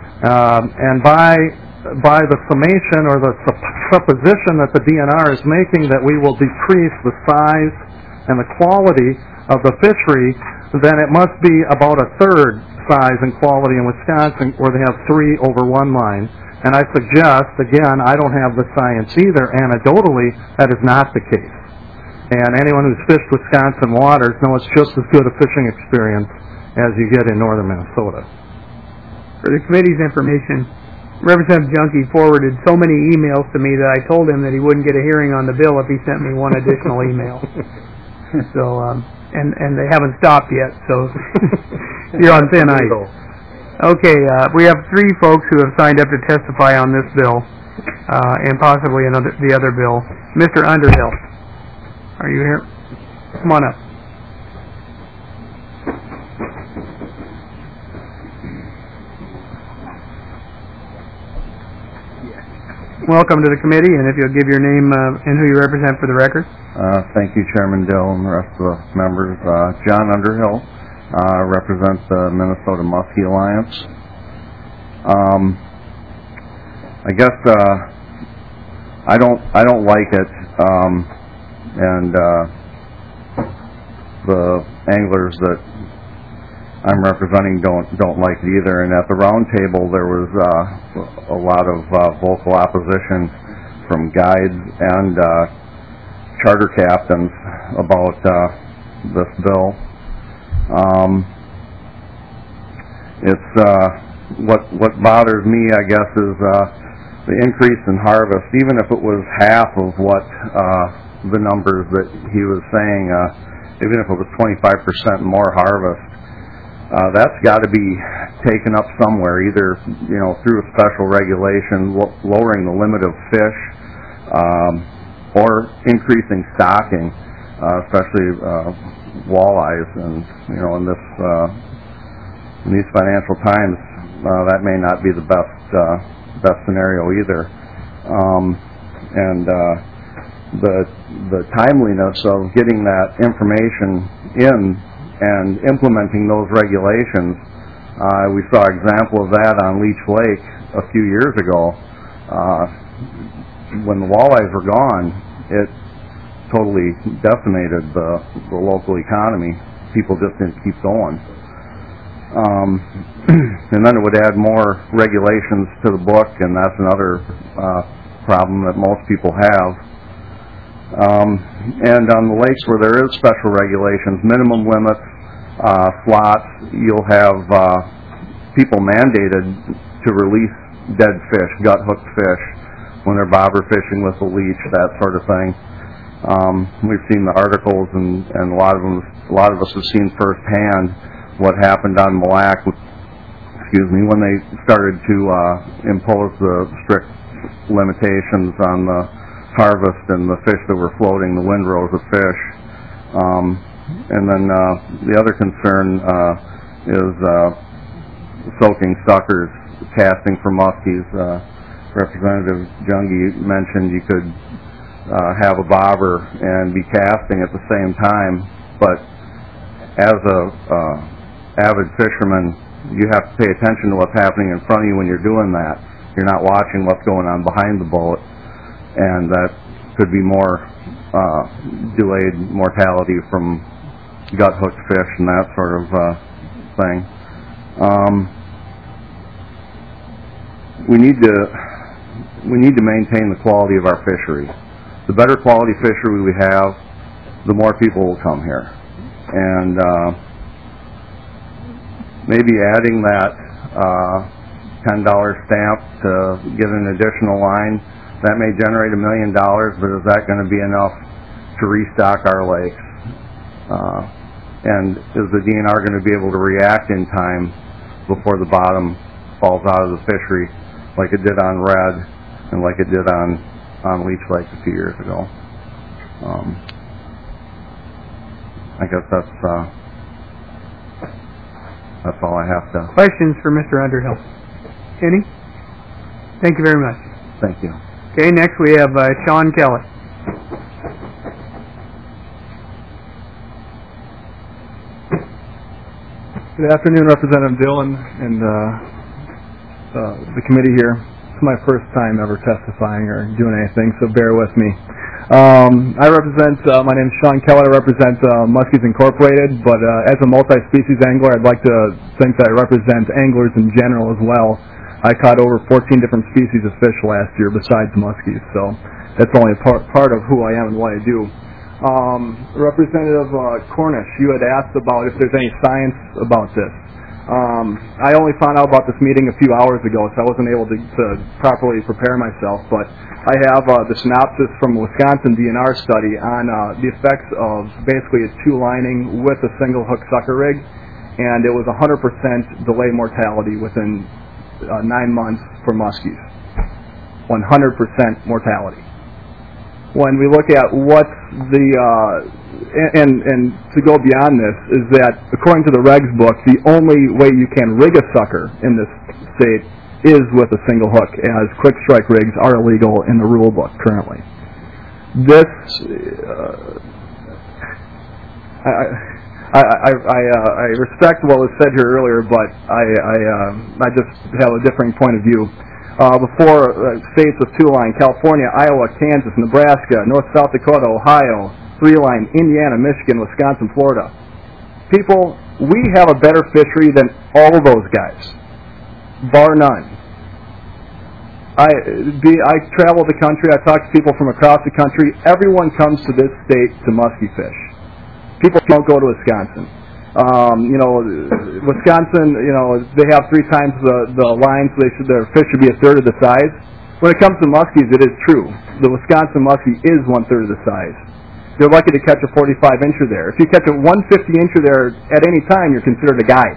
Um, and by by the summation or the supposition that the D N R is making that we will decrease the size and the quality of the fishery, then it must be about a third size and quality in Wisconsin where they have three over one line. And I suggest, again, I don't have the science either, anecdotally, that is not the case. And anyone who's fished Wisconsin waters knows it's just as good a fishing experience as you get in northern Minnesota. For the committee's information, Representative Junkie forwarded so many emails to me that I told him that he wouldn't get a hearing on the bill if he sent me one additional email. So, um, and, and they haven't stopped yet, so you're on thin ice. Okay, uh, we have three folks who have signed up to testify on this bill, uh, and possibly another the other bill. Mister Underhill, are you here? Come on up. Welcome to the committee, and if you'll give your name uh, and who you represent for the record. Uh, thank you, Chairman Dill and the rest of the members. Uh, John Underhill, uh, represent the Minnesota Muskie Alliance. Um, I guess uh, I don't I don't like it, um, and uh, the anglers that I'm representing don't don't like it either. And at the round table, there was uh, a lot of uh, vocal opposition from guides and uh, charter captains about uh, this bill. Um, it's uh, what what bothers me, I guess, is uh, the increase in harvest. Even if it was half of what uh, the numbers that he was saying, uh, even if it was twenty-five percent more harvest. Uh, that's got to be taken up somewhere, either you know through a special regulation, lo- lowering the limit of fish, um, or increasing stocking, uh, especially uh, walleyes. And you know, in this uh, in these financial times, uh, that may not be the best uh, best scenario either. Um, and uh, the the timeliness of getting that information in and implementing those regulations. Uh, we saw an example of that on Leech Lake a few years ago. Uh, when the walleyes were gone, it totally decimated the, the local economy. People just didn't keep going. Um, and then it would add more regulations to the book, and that's another uh, problem that most people have. Um, and on the lakes where there is special regulations, minimum limits, uh, slots, you'll have uh, people mandated to release dead fish, gut hooked fish, when they're bobber fishing with a leech, that sort of thing. Um, we've seen the articles, and, and a lot of them, a lot of us have seen firsthand what happened on Mille Lacs, excuse me, when they started to uh, impose the strict limitations on the harvest and the fish that were floating, the windrows of fish. Um, and then uh, the other concern uh, is uh, soaking suckers, casting for muskies. Uh, Representative Junge mentioned you could uh, have a bobber and be casting at the same time, but as a uh, avid fisherman, you have to pay attention to what's happening in front of you when you're doing that. You're not watching what's going on behind the boat, and that could be more uh, delayed mortality from gut hooked fish and that sort of uh, thing. Um, we need to we need to maintain the quality of our fishery. The better quality fishery we have, the more people will come here, and uh, maybe adding that uh, ten dollar stamp to get an additional line, that may generate a million dollars, but is that going to be enough to restock our lakes? Uh, and is the D N R going to be able to react in time before the bottom falls out of the fishery like it did on Red and like it did on, on Leech Lake a few years ago? Um, I guess that's uh, that's all I have to... Questions for Mister Underhill? Any? Thank you very much. Thank you. Okay, next we have uh, Sean Kelly. Good afternoon, Representative Dillon and uh, uh, the committee here. It's my first time ever testifying or doing anything, so bear with me. Um, I represent, uh, my name is Sean Keller, I represent uh, Muskies Incorporated, but uh, as a multi-species angler, I'd like to think that I represent anglers in general as well. I caught over fourteen different species of fish last year besides muskies, so that's only a part, part of who I am and what I do. Um, Representative uh, Cornish, you had asked about if there's any science about this. Um, I only found out about this meeting a few hours ago, so I wasn't able to, to properly prepare myself, but I have uh, the synopsis from a Wisconsin D N R study on uh, the effects of basically a two-lining with a single hook sucker rig, and it was one hundred percent delay mortality within uh, nine months for muskies. one hundred percent mortality. When we look at what the, uh, and, and to go beyond this, is that according to the regs book, the only way you can rig a sucker in this state is with a single hook, as quick strike rigs are illegal in the rule book currently. This, uh, I, I, I, I, uh, I respect what was said here earlier, but I, I, uh, I just have a differing point of view. Uh, before uh, states with two-line, California, Iowa, Kansas, Nebraska, North South Dakota, Ohio, three-line, Indiana, Michigan, Wisconsin, Florida. People, we have a better fishery than all of those guys, bar none. I, be, I travel the country, I talk to people from across the country. Everyone comes to this state to musky fish. People don't go to Wisconsin. Um, you know, Wisconsin, you know, they have three times the, the line, so they should, their fish should be a third of the size. When it comes to muskies, it is true. The Wisconsin muskie is one-third of the size. You're lucky to catch a forty-five incher there. If you catch a one fifty incher there at any time, you're considered a guide.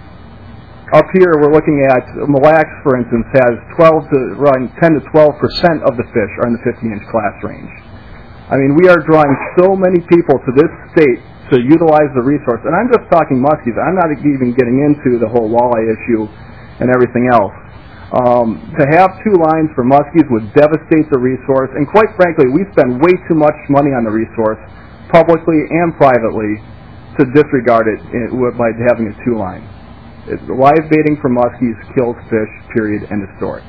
Up here, we're looking at, Mille Lacs, for instance, has twelve to around ten to twelve percent of the fish are in the fifty inch class range. I mean, we are drawing so many people to this state to utilize the resource. And I'm just talking muskies. I'm not even getting into the whole walleye issue and everything else. Um, to have two lines for muskies would devastate the resource, and quite frankly, we spend way too much money on the resource, publicly and privately, to disregard it by having a two line. It, live baiting for muskies kills fish, period, end of story.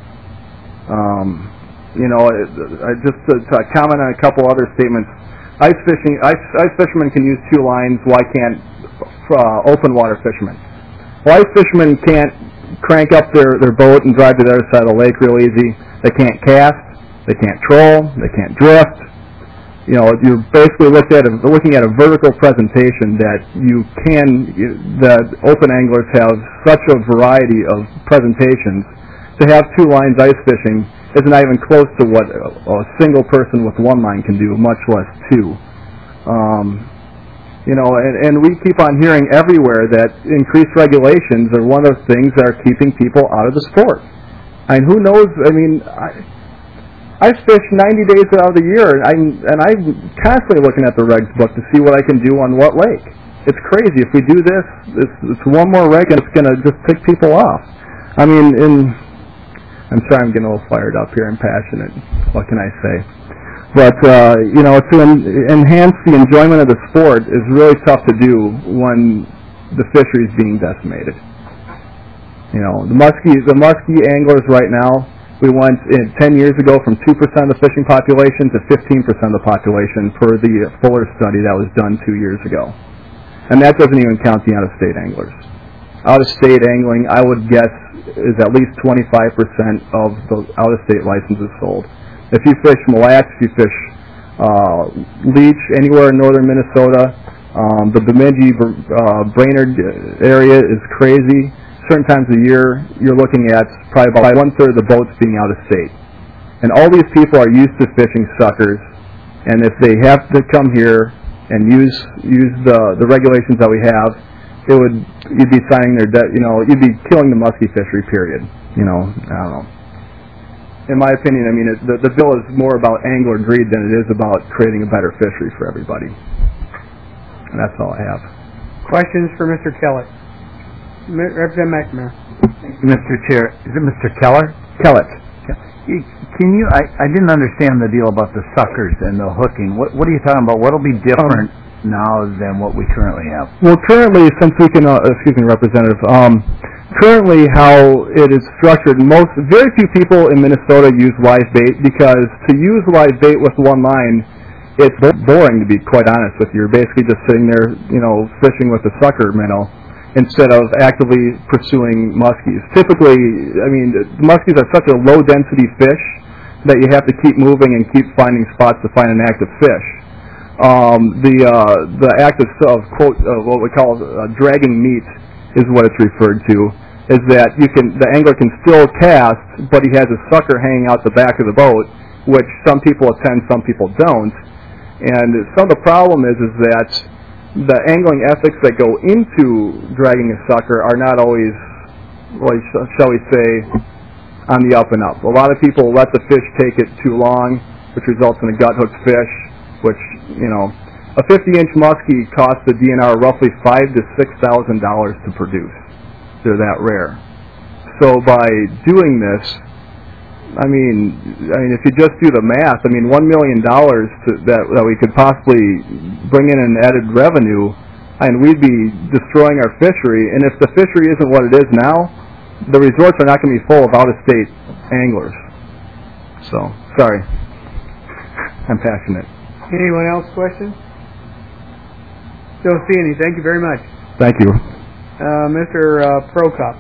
Um, you know, it, I just to, to comment on a couple other statements. Ice fishing, ice, ice fishermen can use two lines. Why can't uh, open water fishermen? Well, ice fishermen can't crank up their, their boat and drive to the other side of the lake real easy. They can't cast. They can't troll. They can't drift. You know, you're basically looked at a, looking at a vertical presentation that you can. That open anglers have such a variety of presentations. To have two lines ice fishing is not even close to what a, a single person with one line can do, much less two. Um, You know, and, and we keep on hearing everywhere that increased regulations are one of the things that are keeping people out of the sport. And who knows, I mean, I, I fish ninety days out of the year, and I'm, and I'm constantly looking at the regs book to see what I can do on what lake. It's crazy. If we do this, it's, it's one more reg and it's going to just pick people off. I mean, in, I'm sorry I'm getting a little fired up here and passionate. What can I say? But, uh, you know, to en- enhance the enjoyment of the sport is really tough to do when the fishery is being decimated. You know, the muskie, the muskie anglers right now, we went in ten years ago from two percent of the fishing population to fifteen percent of the population per the Fuller study that was done two years ago. And that doesn't even count the out-of-state anglers. Out-of-state angling, I would guess, is at least twenty-five percent of the out-of-state licenses sold. If you fish Mille Lacs, if you fish uh, Leech, anywhere in northern Minnesota, um, the Bemidji, uh, Brainerd area is crazy. Certain times of the year, you're looking at probably about one-third of the boats being out of state. And all these people are used to fishing suckers, and if they have to come here and use use the, the regulations that we have, it would you'd be signing their debt. You know, you'd be killing the muskie fishery. Period. You know, I don't know. In my opinion, I mean, it, the, the bill is more about angler greed than it is about creating a better fishery for everybody. And that's all I have. Questions for Mister Kellett? M- Representative McNamara. Mister Chair, is it Mister Keller? Kellett. Can you, I, I didn't understand the deal about the suckers and the hooking. What, what are you talking about? What will be different um, now than what we currently have? Well, currently, since we can, uh, excuse me, Representative, um, currently how it is structured, most, very few people in Minnesota use live bait because to use live bait with one line, it's boring, to be quite honest with you. You're basically just sitting there, you know, fishing with a sucker minnow instead of actively pursuing muskies. Typically, I mean, muskies are such a low-density fish that you have to keep moving and keep finding spots to find an active fish. Um, the uh, the act of, of quote uh, what we call uh, dragging meat is what it's referred to. Is that you can the angler can still cast, but he has a sucker hanging out the back of the boat, which some people attend, some people don't. And some of the problem is is that the angling ethics that go into dragging a sucker are not always, well, shall we say, on the up and up. A lot of people let the fish take it too long, which results in a gut-hooked fish, which, you know, a fifty-inch muskie costs the D N R roughly five to six thousand dollars to produce. They're that rare. So by doing this, I mean, I mean, if you just do the math, I mean, one million dollars that that we could possibly bring in an added revenue, and we'd be destroying our fishery. And if the fishery isn't what it is now, the resorts are not going to be full of out-of-state anglers. So, sorry, I'm passionate. Anyone else questions? Don't see any. Thank you very much. Thank you. Uh, Mister Uh, Prokop.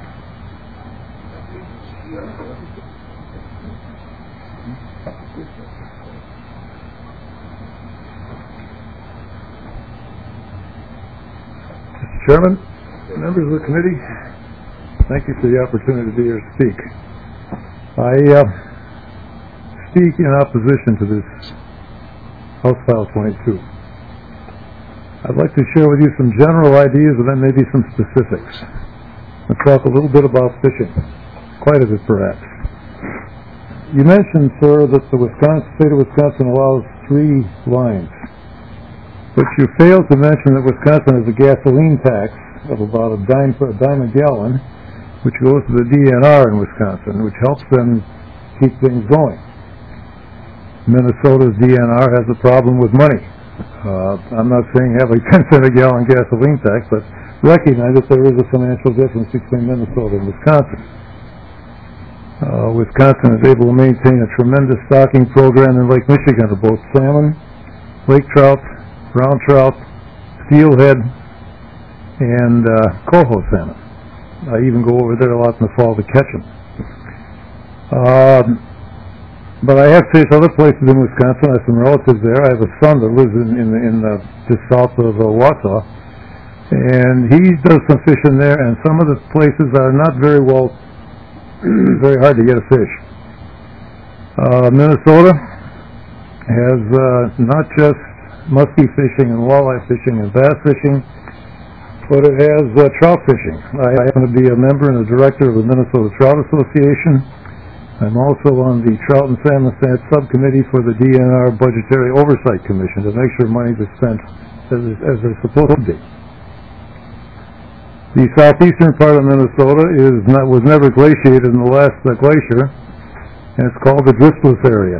Chairman, members of the committee, thank you for the opportunity to be here to speak. I uh, speak in opposition to this House File twenty-two. I'd like to share with you some general ideas and then maybe some specifics. I'll talk a little bit about fishing, quite a bit perhaps. You mentioned, sir, that the Wisconsin, state of Wisconsin allows three lines. But you failed to mention that Wisconsin has a gasoline tax of about a dime for a dime a gallon, which goes to the D N R in Wisconsin, which helps them keep things going. Minnesota's D N R has a problem with money. Uh, I'm not saying have a ten cent a gallon gasoline tax, but recognize that there is a financial difference between Minnesota and Wisconsin. Uh, Wisconsin is able to maintain a tremendous stocking program in Lake Michigan of both salmon, lake trout, brown trout, steelhead, and uh, coho salmon. I even go over there a lot in the fall to catch them. Um, but I have fished other places in Wisconsin. I have some relatives there. I have a son that lives in in, in uh, just south of uh, Wausau, and he does some fishing there. And some of the places are not very well, very hard to get a fish. Uh, Minnesota has uh, not just muskie fishing and walleye fishing and bass fishing, but it has uh, trout fishing. I happen to be a member and a director of the Minnesota Trout Association. I'm also on the Trout and Salmon Subcommittee for the D N R Budgetary Oversight Commission to make sure monies are spent as, as they're supposed to be. The southeastern part of Minnesota is not, was never glaciated in the last uh, glacier, and it's called the Driftless area.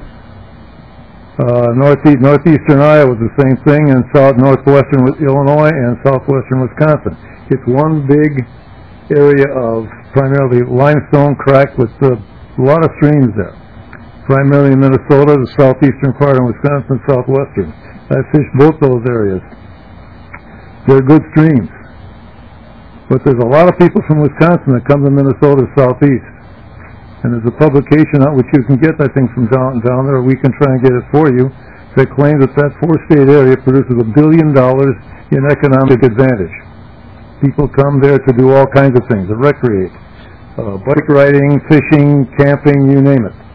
Uh, northeast, northeastern Iowa was the same thing, and south northwestern Illinois and southwestern Wisconsin. It's one big area of primarily limestone cracked with uh, a lot of streams there. Primarily in Minnesota, the southeastern part, and Wisconsin, southwestern. I fished both those areas. They're good streams. But there's a lot of people from Wisconsin that come to Minnesota southeast. And there's a publication out which you can get, I think, from down, down there, or we can try and get it for you, that claims that that four-state area produces a billion dollars in economic advantage. People come there to do all kinds of things, to recreate. Uh, bike riding, fishing, camping, you name it.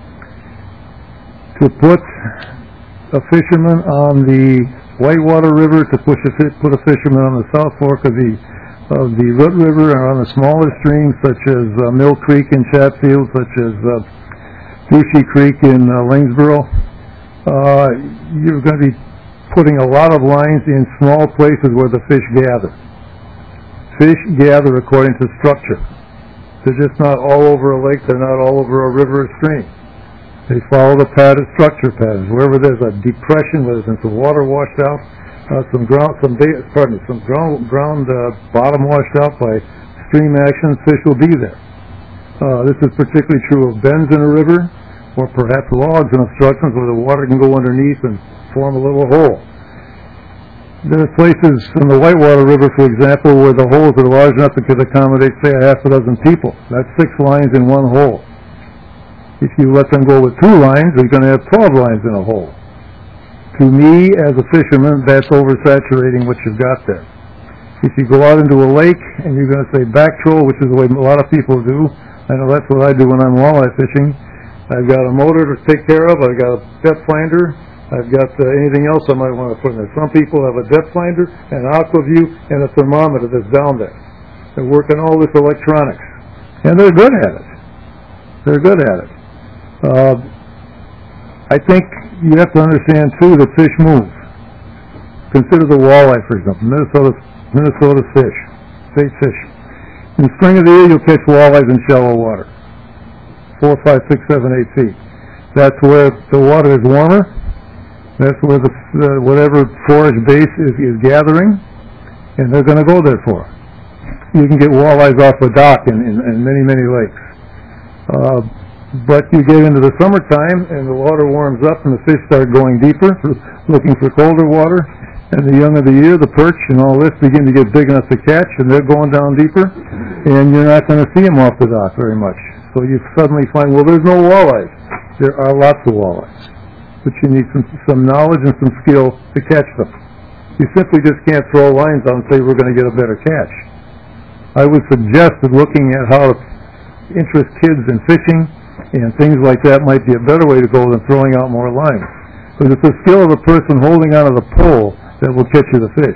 To put a fisherman on the Whitewater River, to push a, put a fisherman on the South Fork of the of the Root River, or on the smaller streams such as uh, Mill Creek in Chatfield, such as uh, Bushy Creek in uh, Lanesboro, uh, you're going to be putting a lot of lines in small places where the fish gather. Fish gather according to structure. They're just not all over a lake, they're not all over a river or stream. They follow the pattern, structure patterns. Wherever there's a depression, where there's been some water washed out, Uh, some ground, some ba- pardon me, some ground, ground uh, bottom washed out by stream action, fish will be there. Uh, this is particularly true of bends in a river, or perhaps logs and obstructions where the water can go underneath and form a little hole. There are places in the Whitewater River, for example, where the holes are large enough to could accommodate, say, a half a dozen people. That's six lines in one hole. If you let them go with two lines, you're going to have twelve lines in a hole. To me, as a fisherman, that's oversaturating what you've got there. If you go out into a lake and you're going to say back troll, which is the way a lot of people do, I know that's what I do when I'm walleye fishing. I've got a motor to take care of, I've got a depth finder, I've got uh, anything else I might want to put in there. Some people have a depth finder, an aquaview, and a thermometer that's down there. They're working all this electronics. And they're good at it. They're good at it. Uh, I think you have to understand, too, that fish move. Consider the walleye, for example. Minnesota, Minnesota fish, state fish. In the spring of the year, you'll catch walleyes in shallow water. Four, five, six, seven, eight feet. That's where the water is warmer. That's where the uh, whatever forage base is, is gathering, and they're going to go there for. You can get walleyes off a dock in, in, in many, many lakes. Uh, But you get into the summertime and the water warms up and the fish start going deeper, looking for colder water, and the young of the year, the perch and all this begin to get big enough to catch, and they're going down deeper, and you're not going to see them off the dock very much. So you suddenly find, well, there's no walleyes. There are lots of walleyes, but you need some, some knowledge and some skill to catch them. You simply just can't throw lines out and say we're going to get a better catch. I would suggest that looking at how to interest kids in fishing and things like that might be a better way to go than throwing out more lines. Because it's the skill of the person holding onto the pole that will catch you the fish.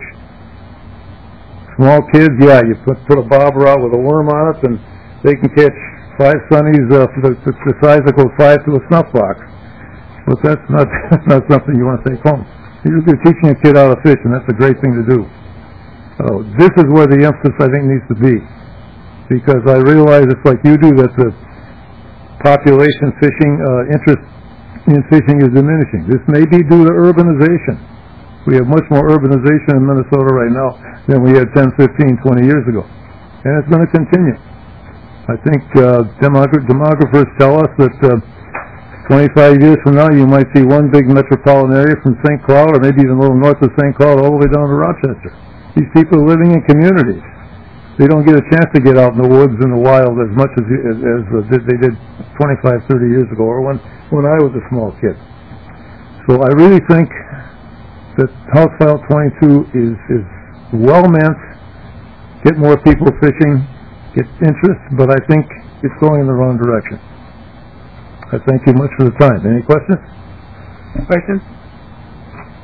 Small kids, yeah, you put, put a bobber out with a worm on it, and they can catch five sunnies uh, the, the, the size that goes five to a snuff box. But that's not, not something you want to take home. You're, you're teaching a kid how to fish, and that's a great thing to do. So this is where the emphasis, I think, needs to be. Because I realize it's like you do, that the population fishing, uh, interest in fishing is diminishing. This may be due to urbanization. We have much more urbanization in Minnesota right now than we had ten, fifteen, twenty years ago. And it's going to continue. I think uh, demogra- demographers tell us that uh, twenty-five years from now you might see one big metropolitan area from Saint Cloud, or maybe even a little north of Saint Cloud, all the way down to Rochester. These people are living in communities. They don't get a chance to get out in the woods and the wild as much as as, as uh, they did twenty-five, thirty years ago, or when, when I was a small kid. So I really think that House File twenty-two is, is well meant, get more people fishing, get interest, but I think it's going in the wrong direction. I thank you much for the time. Any questions? Questions?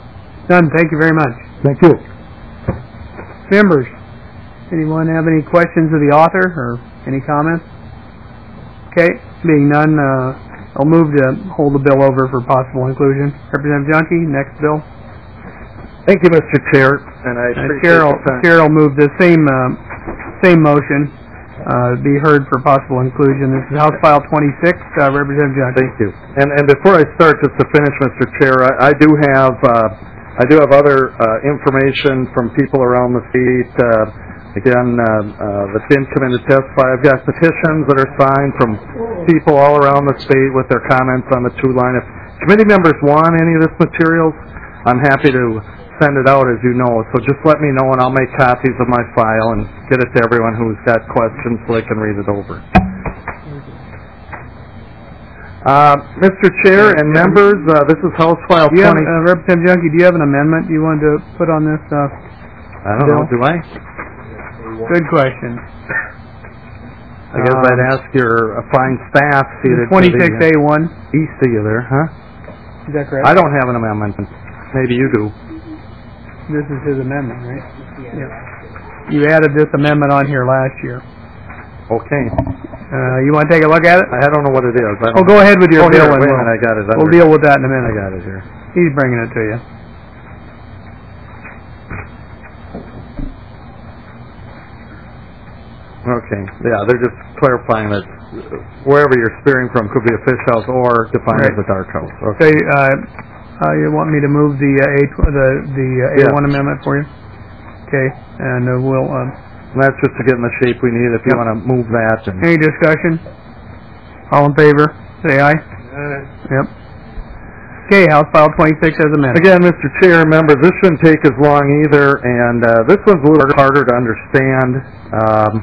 Done. Thank you very much. Thank you. Members, anyone have any questions of the author or any comments? Okay, being none, uh, I'll move to hold the bill over for possible inclusion. Representative Junkie, next bill. Thank you, Mister Chair, and I Uh, appreciate Chair will, the time. Chair will move the same, uh, same motion, uh, be heard for possible inclusion. This is House File twenty-six, uh, Representative Junkie. Thank you. And and before I start, just to finish, Mister Chair, I, I do have uh, I do have other uh, information from people around the state. Uh, again, uh, uh, that didn't come in to testify. I've got petitions that are signed from people all around the state with their comments on the two line. If committee members want any of this materials, I'm happy to send it out, as you know. So just let me know, and I'll make copies of my file and get it to everyone who's got questions so they can read it over. Uh, Mister Chair and members, uh, this is House File Do you have, twenty. uh, Representative Junkie, do you have an amendment you wanted to put on this, uh, I don't know. Do I? good question. I guess Um, I'd ask your uh, fine staff seated to the, twenty-six A one, uh, east of you there, huh? is that correct? I don't have an amendment. Maybe you do. This is his amendment, right? Yeah. You added this amendment on here last year. Okay. Uh, you want to take a look at it? I don't know what it is. I don't Oh, go ahead with your oh, bill, here, and wait a we'll, minute, I got it. we'll under- deal with that in a minute. I got it here. He's bringing it to you. Okay. Yeah, they're just clarifying that wherever you're spearing from could be a fish house or defined Right. as a dark house. So, Okay. uh, uh, you want me to move the uh, A tw- the the uh, Yeah. A one amendment for you? Okay, and uh, we'll. Um, And that's just to get in the shape we need if you Yep. want to move that. And any discussion? All in favor, say aye. Yep. Okay, House File twenty-six as amended. Again, Mister Chair, members, this shouldn't take as long either, and uh, this one's a little harder to understand. Um,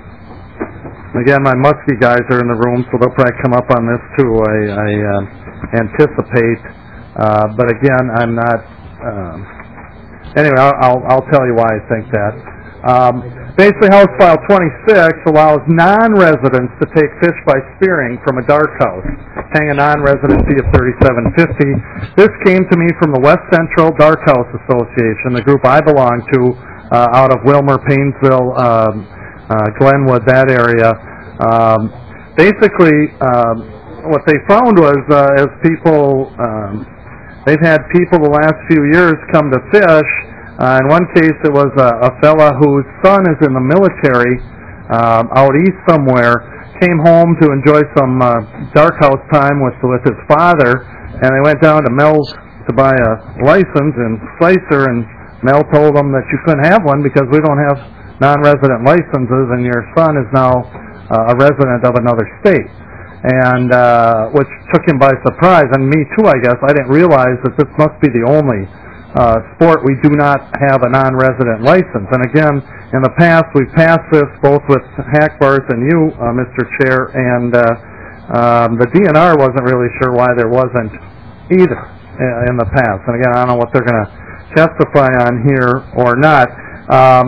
again, my Muskie guys are in the room, so they'll probably come up on this too, I, I uh, anticipate. Uh, but again, I'm not... Um, anyway, I'll, I'll, I'll tell you why I think that. Um, basically, House File twenty-six allows non-residents to take fish by spearing from a dark house, paying a non-resident fee of thirty-seven fifty. This came to me from the West Central Dark House Association, the group I belong to, uh, out of Wilmer, Paynesville, um, uh, Glenwood, that area. Um, basically, um, what they found was uh, as people, um, they've had people the last few years come to fish. Uh, in one case, it was a, a fella whose son is in the military um, out east somewhere, came home to enjoy some uh, dark house time with with his father, and they went down to Mel's to buy a license in Slicer, and Mel told them that you couldn't have one because we don't have non-resident licenses, and your son is now uh, a resident of another state. And uh, which took him by surprise, and me too, I guess. I didn't realize that this must be the only Uh, sport we do not have a non-resident license. And again, in the past, we've passed this both with Hackbarth and you, uh, Mister Chair, and uh, um, the D N R wasn't really sure why there wasn't either uh, in the past. And again, I don't know what they're going to testify on here or not. Um,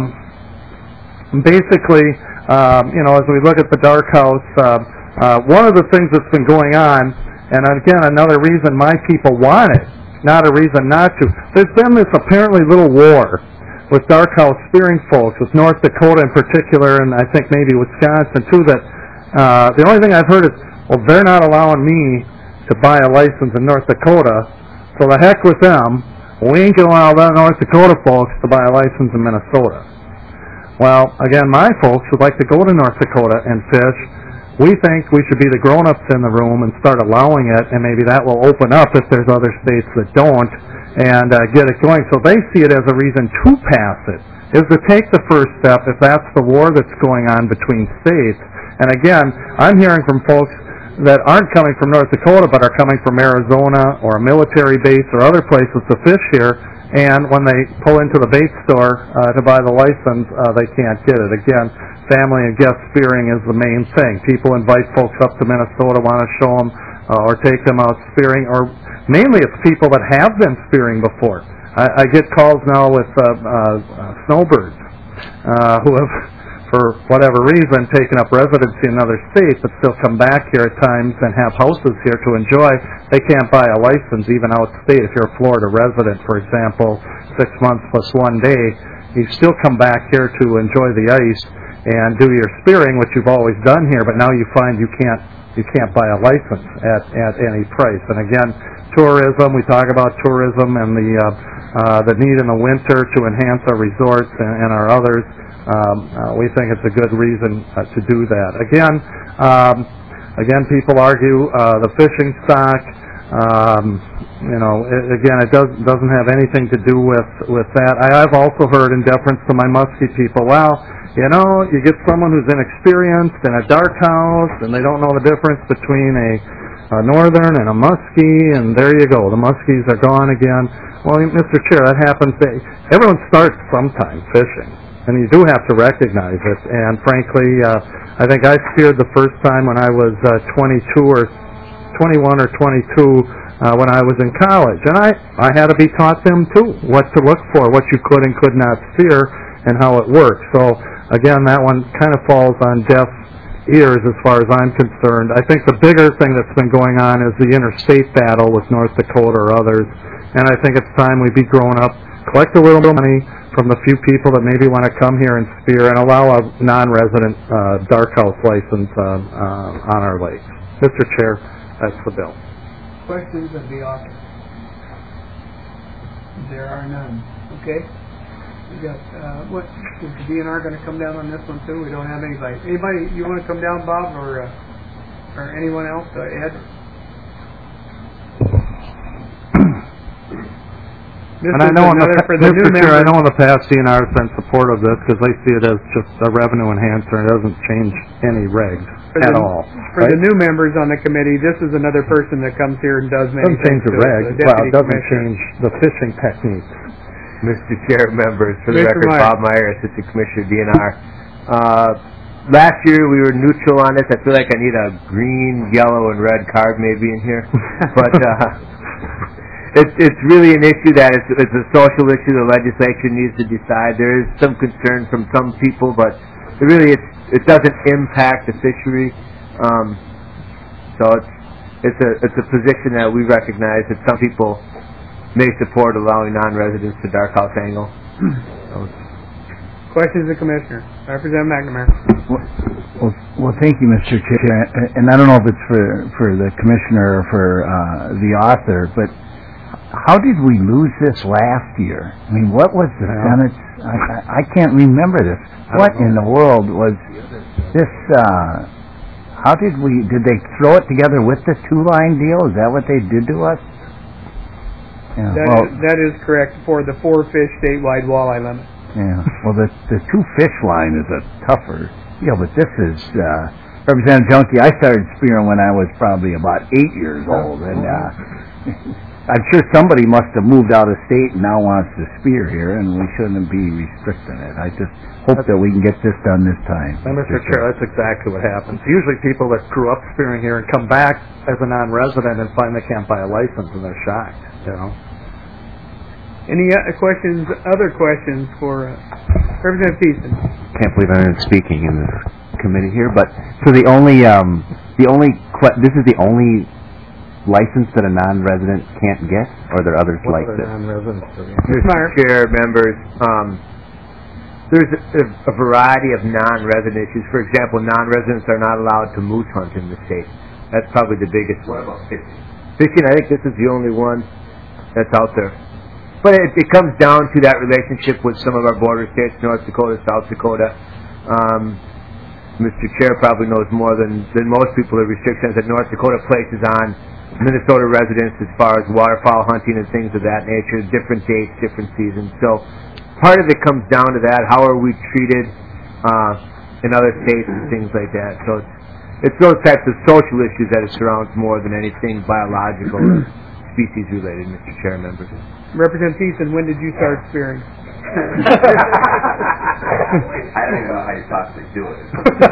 basically, um, you know, as we look at the dark house, uh, uh, one of the things that's been going on, and again, another reason my people want it, not a reason not to. There's been this apparently little war with dark house spearing folks, with North Dakota in particular, and I think maybe Wisconsin too, that uh, the only thing I've heard is, well, they're not allowing me to buy a license in North Dakota, so the heck with them. We ain't going to allow the North Dakota folks to buy a license in Minnesota. Well, again, my folks would like to go to North Dakota and fish. We think we should be the grown-ups in the room and start allowing it, and maybe that will open up if there's other states that don't, and uh, get it going. So they see it as a reason to pass it, is to take the first step if that's the war that's going on between states. And again, I'm hearing from folks that aren't coming from North Dakota but are coming from Arizona or a military base or other places to fish here, and when they pull into the bait store uh, to buy the license, uh, they can't get it. Again, family and guest spearing is the main thing. People invite folks up to Minnesota, want to show them uh, or take them out spearing, or mainly it's people that have been spearing before. I, I get calls now with uh, uh, uh, snowbirds uh, who have, for whatever reason, taken up residency in another state but still come back here at times and have houses here to enjoy. They can't buy a license even out of state. If you're a Florida resident, for example, six months plus one day, you still come back here to enjoy the ice and do your spearing, which you've always done here, but now you find you can't you can't buy a license at, at any price. And again, tourism, we talk about tourism and the uh, uh, the need in the winter to enhance our resorts and, and our others. Um, uh, we think it's a good reason uh, to do that. Again, um, again, people argue uh, the fishing stock. Um, you know, it, again, it does, doesn't have anything to do with, with that. I, I've also heard, in deference to my Muskie people, well, you know, you get someone who's inexperienced in a dark house, and they don't know the difference between a, a northern and a muskie, and there you go. The muskies are gone again. Well, Mister Chair, that happens. They, everyone starts sometime fishing, and you do have to recognize it. And frankly, uh, I think I speared the first time when I was uh, twenty-two or twenty-one or twenty-two uh, when I was in college, and I, I had to be taught them too, what to look for, what you could and could not spear, and how it works. So again, that one kind of falls on deaf ears as far as I'm concerned. I think the bigger thing that's been going on is the interstate battle with North Dakota or others, and I think it's time we be grown up, collect a little bit of money from the few people that maybe want to come here and spear, and allow a non-resident uh, dark house license uh, uh, on our lakes. Mister Chair, that's the bill. Questions of the author? There are none. Okay. We got uh, what? Is the D N R going to come down on this one too? We don't have anybody. Anybody? You want to come down, Bob, or uh, or anyone else? Uh, Ed. And I know, in the, for the Mister Chair, I know in the past D N R has been supportive of this because they see it as just a revenue enhancer and it doesn't change any regs at the, all. For right? the new members on the committee, this is another person that comes here and does many doesn't change the regs. Well, it doesn't change the fishing techniques. Mister Chair, members, for the Mister record, Meyer. Bob Meyer, Assistant Commissioner, D N R. Uh, last year we were neutral on this. I feel like I need a green, yellow, and red card maybe in here. But uh, it's it's really an issue that it's, it's a social issue the legislature needs to decide. There is some concern from some people, but it really it's, it doesn't impact the fishery. Um, so it's it's a it's a position that we recognize that some people may support allowing non-residents to dark house angle. So. Questions of the Commissioner? Representative McNamara. Well, well, well, thank you, Mister Chair. And I don't know if it's for, for the Commissioner or for uh, the author, but how did we lose this last year? I mean, what was the Senate's... I, I, I can't remember this. What in the world was this... Uh, how did we... Did they throw it together with the two-line deal? Is that what they did to us? Yeah, that, well, is, that is correct for the four-fish statewide walleye limit. Yeah, well, the the two-fish line is a tougher deal, but this is, uh, Representative Junkie, I started spearing when I was probably about eight years old, and uh, I'm sure somebody must have moved out of state and now wants to spear here, and we shouldn't be restricting it. I just hope that we can get this done this time. And Mister Chair, that's exactly what happens. Usually people that grew up spearing here and come back as a non-resident and find they can't buy a license, and they're shocked, you know. Any uh, questions, other questions for uh, Representative Thiessen? Can't believe I'm speaking in this committee here, but so the only, um, the only, que- this is the only license that a non-resident can't get, or are there others what like are this? Non-residents Mister Chair, members, um, there's a, a variety of non-resident issues. For example, non-residents are not allowed to moose hunt in the state. That's probably the biggest one. What about fishing? Fishing, I think this is the only one that's out there. But it, it comes down to that relationship with some of our border states, North Dakota, South Dakota. Um, Mister Chair probably knows more than, than most people the restrictions that North Dakota places on Minnesota residents as far as waterfowl hunting and things of that nature, different dates, different seasons. So part of it comes down to that. How are we treated uh, in other states and things like that. So it's, it's those types of social issues that it surrounds more than anything biological or species related, Mister Chair, members. Representative Thiessen, when did you start spearing? I don't even know how you possibly do it.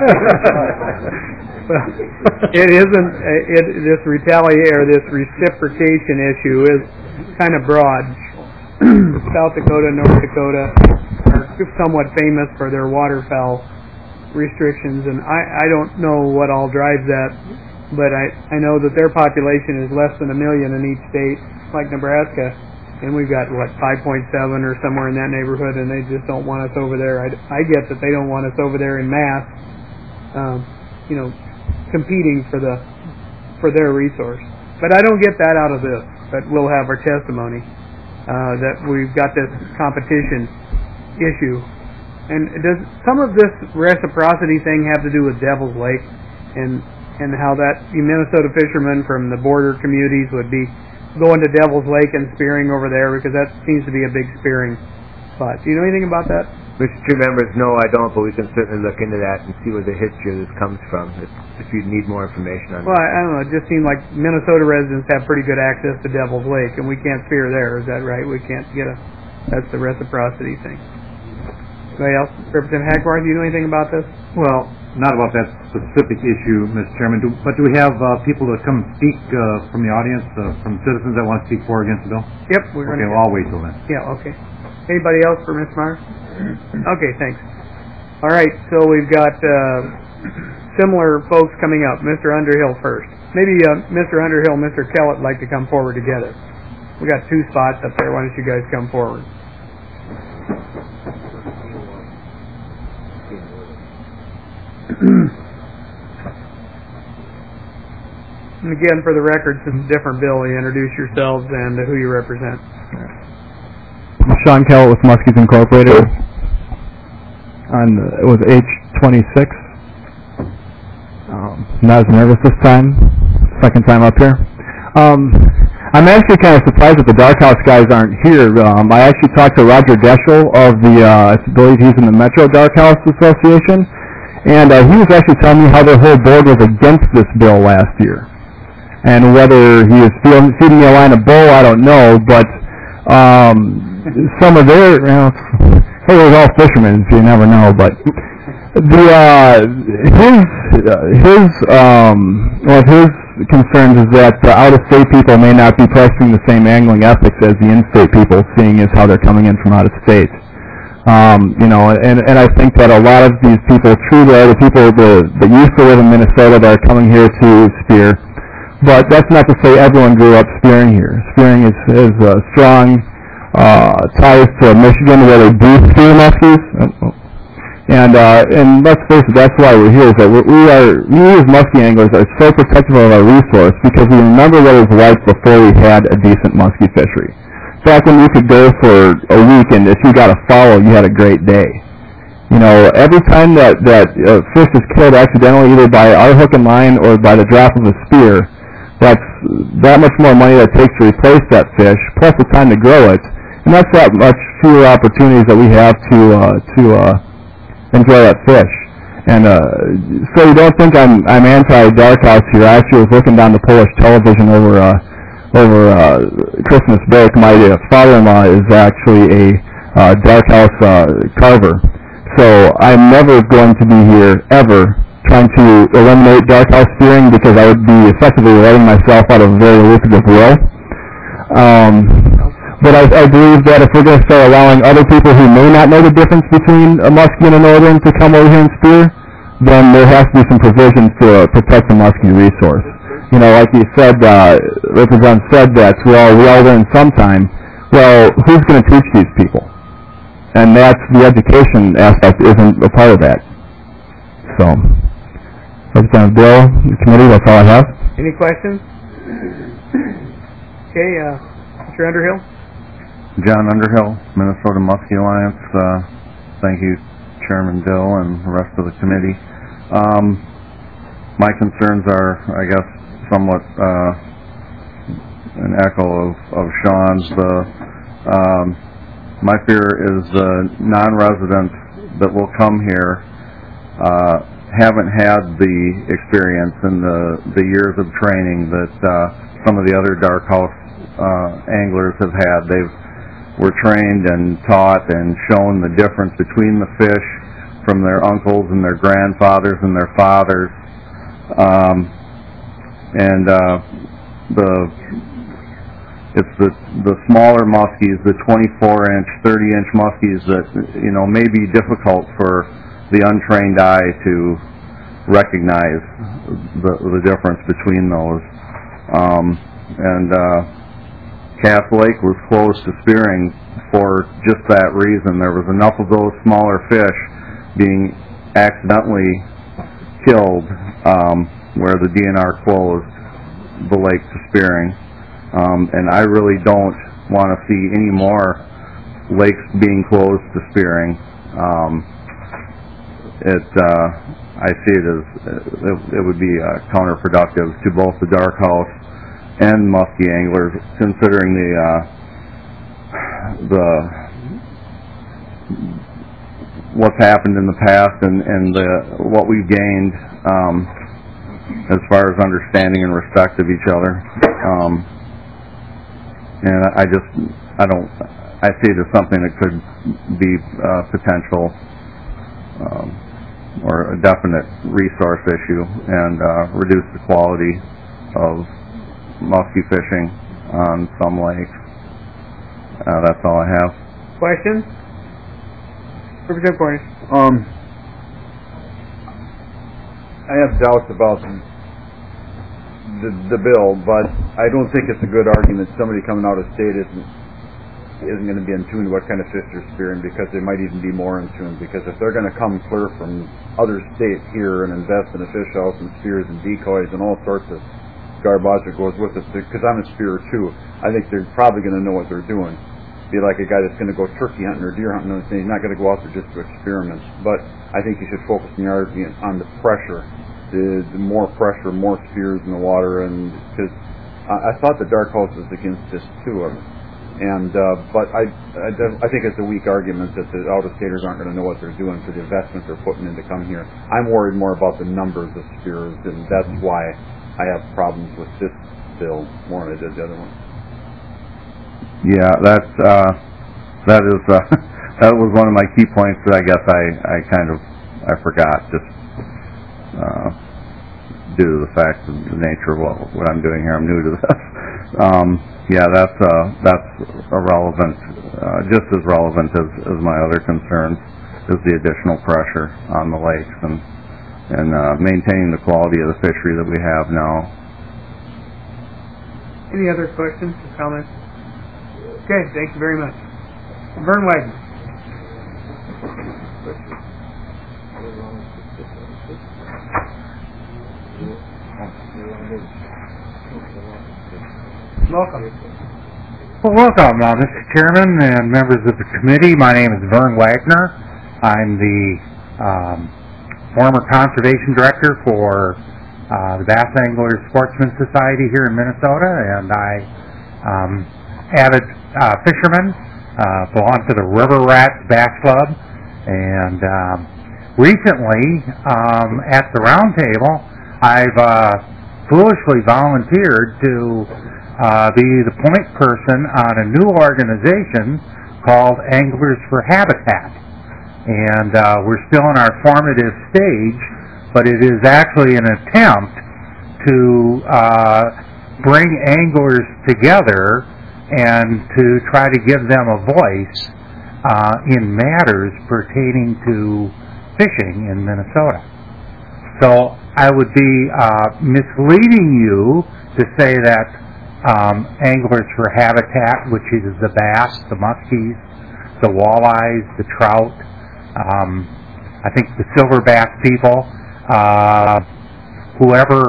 Well, it isn't. It, this retaliation or this reciprocation issue is kind of broad. South Dakota, North Dakota are somewhat famous for their waterfowl restrictions, and I, I don't know what all drives that, but I, I know that their population is less than a million in each state, like Nebraska. and we've got, what, five point seven or somewhere in that neighborhood, and they just don't want us over there. I, I get that they don't want us over there in mass, um, you know, competing for the for their resource. But I don't get that out of this, that we'll have our testimony, uh, that we've got this competition issue. And does some of this reciprocity thing have to do with Devil's Lake, and and how that the Minnesota fishermen from the border communities would be going to Devil's Lake and spearing over there, because that seems to be a big spearing spot. Do you know anything about that? Mister Chair, members, no, I don't, but we can certainly look into that and see where the history of this comes from, if, if you need more information on Well, that. I, I don't know. It just seemed like Minnesota residents have pretty good access to Devil's Lake, and we can't spear there. Is that right? We can't get a... That's the reciprocity thing. Anybody else? Representative Hagbarth, do you know anything about this? Well, not about that specific issue, Mister Chairman, do, but do we have uh, people that come speak uh, from the audience, uh, from citizens that want to speak for or against the bill? Yep, we're okay, going to... well, I'll wait till then. Yeah, okay. Anybody else for Miz Meyer? Okay, thanks. All right, so we've got uh, similar folks coming up. Mister Underhill first. Maybe uh, Mister Underhill and Mister Kellett would like to come forward together. We got two spots up there. Why don't you guys come forward? And again, for the record, since it's a different bill, you introduce yourselves and who you represent. I'm Sean Kellett with Muskies Incorporated. On uh, it was H twenty-six. Um, not as nervous this time. Second time up here. Um, I'm actually kind of surprised that the Dark House guys aren't here. Um, I actually talked to Roger Deschel of the, uh, I believe he's in the Metro Dark House Association, and uh, he was actually telling me how their whole board was against this bill last year. And whether he was feeding, feeding me a line of bull, I don't know, but um, some of their, you know, hey, we're all fishermen, so you never know, but the, uh, his, his, um, one of his concerns is that the out-of-state people may not be practicing the same angling ethics as the in-state people, seeing as how they're coming in from out-of-state. Um, you know, and, and I think that a lot of these people truly are the people that, that used to live in Minnesota that are coming here to spear. But that's not to say everyone grew up spearing here. Spearing is, is uh, strong uh, ties to Michigan, where they do spear muskies. And uh, and let's face it, that's why we're here. Is that we are we as muskie anglers are so protective of our resource because we remember what it was like before we had a decent muskie fishery. Back when you could go for a week, and if you got a follow, you had a great day. You know, every time that that uh, fish is killed accidentally, either by our hook and line or by the drop of a spear, that's that much more money that it takes to replace that fish, plus the time to grow it, and that's that much fewer opportunities that we have to uh, to uh, enjoy that fish. And uh, so you don't think I'm I'm anti-dark house here. I actually was looking down the Polish television over uh, over uh, Christmas break. My uh, father-in-law is actually a uh, dark house uh, carver, so I'm never going to be here ever trying to eliminate dark house spearing because I would be effectively letting myself out of a very lucrative will. Um, But I, I believe that if we're going to start allowing other people who may not know the difference between a muskie and a northern to come over here and spear, then there has to be some provisions to uh, protect the muskie resource. You know, like you said, uh, Representative said that, well, we all learn sometime. Well, who's going to teach these people? And that's the education aspect isn't a part of that. So, Representative Bill, the committee, that's all I have. Any questions? Okay, uh, Mister Underhill? John Underhill, Minnesota Muskie Alliance. Uh, thank you, Chairman Bill and the rest of the committee. Um, my concerns are, I guess, somewhat uh, an echo of, of Sean's. The, um, my fear is the non-residents that will come here uh, haven't had the experience and the, the years of training that uh, some of the other dark house uh, anglers have had. They've were trained and taught and shown the difference between the fish from their uncles and their grandfathers and their fathers. Um, and uh, the it's the the smaller muskies, the twenty-four inch, thirty inch muskies that, you know, may be difficult for the untrained eye to recognize the the difference between those. Um, and uh, Cass Lake was closed to spearing for just that reason. There was enough of those smaller fish being accidentally killed um, where the D N R closed the lake to spearing. Um, and I really don't want to see any more lakes being closed to spearing. Um, it, uh, I see it as it, it would be uh, counterproductive to both the dark house and muskie anglers, considering the uh, the what's happened in the past and and the, what we've gained um, as far as understanding and respect of each other. Um, and I just I don't. I see it as something that could be uh, potential um, or a definite resource issue and uh, reduce the quality of muskie fishing on some lakes. Uh, that's all I have. Questions? Representative Cornish. Um, I have doubts about the, the bill, but I don't think it's a good argument somebody coming out of state isn't isn't going to be in tune to what kind of fish they're spearing, because they might even be more in tune, because if they're going to come clear from other states here and invest in a fish house and spears and decoys and all sorts of garbage that goes with it, because I'm a spearer too, I think they're probably going to know what they're doing. Be like a guy that's going to go turkey hunting or deer hunting, and he's not going to go out there just to experiment. But I think you should focus in your argument on the pressure, the, the more pressure, more spears in the water, and because I, I thought the dark house was against this too. And uh, but I, I, I think it's a weak argument that the out-of-staters aren't going to know what they're doing for the investment they're putting in to come here. I'm worried more about the numbers of spears, and that's why I have problems with this bill more than I did the other one. Yeah, that's uh, that is uh, that was one of my key points that I guess I, I kind of I forgot just uh, due to the fact of the nature of what, what I'm doing here. I'm new to this. Um, yeah, that's uh, that's irrelevant, uh, just as relevant as, as my other concerns, is the additional pressure on the lakes and and uh, maintaining the quality of the fishery that we have now. Any other questions or comments? Okay, thank you very much. Vern Wagner. Welcome. Well, welcome, uh, Mister Chairman and members of the committee. My name is Vern Wagner. I'm the um, former conservation director for uh, the Bass Anglers Sportsman Society here in Minnesota, and I um, avid uh, fisherman, uh, belong to the River Rats Bass Club, and um, recently um, at the round table, I've uh, foolishly volunteered to Uh, be the point person on a new organization called Anglers for Habitat. And uh, we're still in our formative stage, but it is actually an attempt to uh, bring anglers together and to try to give them a voice uh, in matters pertaining to fishing in Minnesota. So I would be uh, misleading you to say that Um, Anglers for Habitat, which is the bass, the muskies, the walleyes, the trout, um, I think the silver bass people, uh, whoever,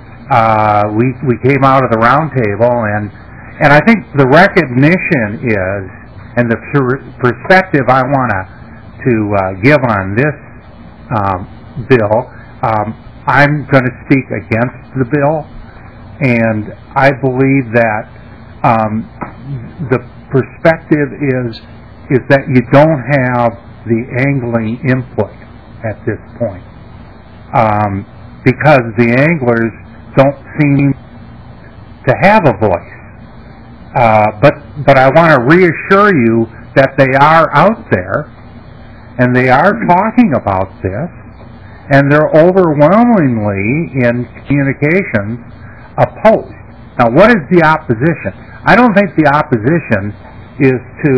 uh, we, we came out of the round table, and, and I think the recognition is, and the per- perspective I want to uh, give on this um, bill, um, I'm going to speak against the bill. And I believe that um, the perspective is is that you don't have the angling input at this point, um, because the anglers don't seem to have a voice. Uh, but but I want to reassure you that they are out there, and they are talking about this, and they're overwhelmingly in communications opposed. Now, what is the opposition? I don't think the opposition is to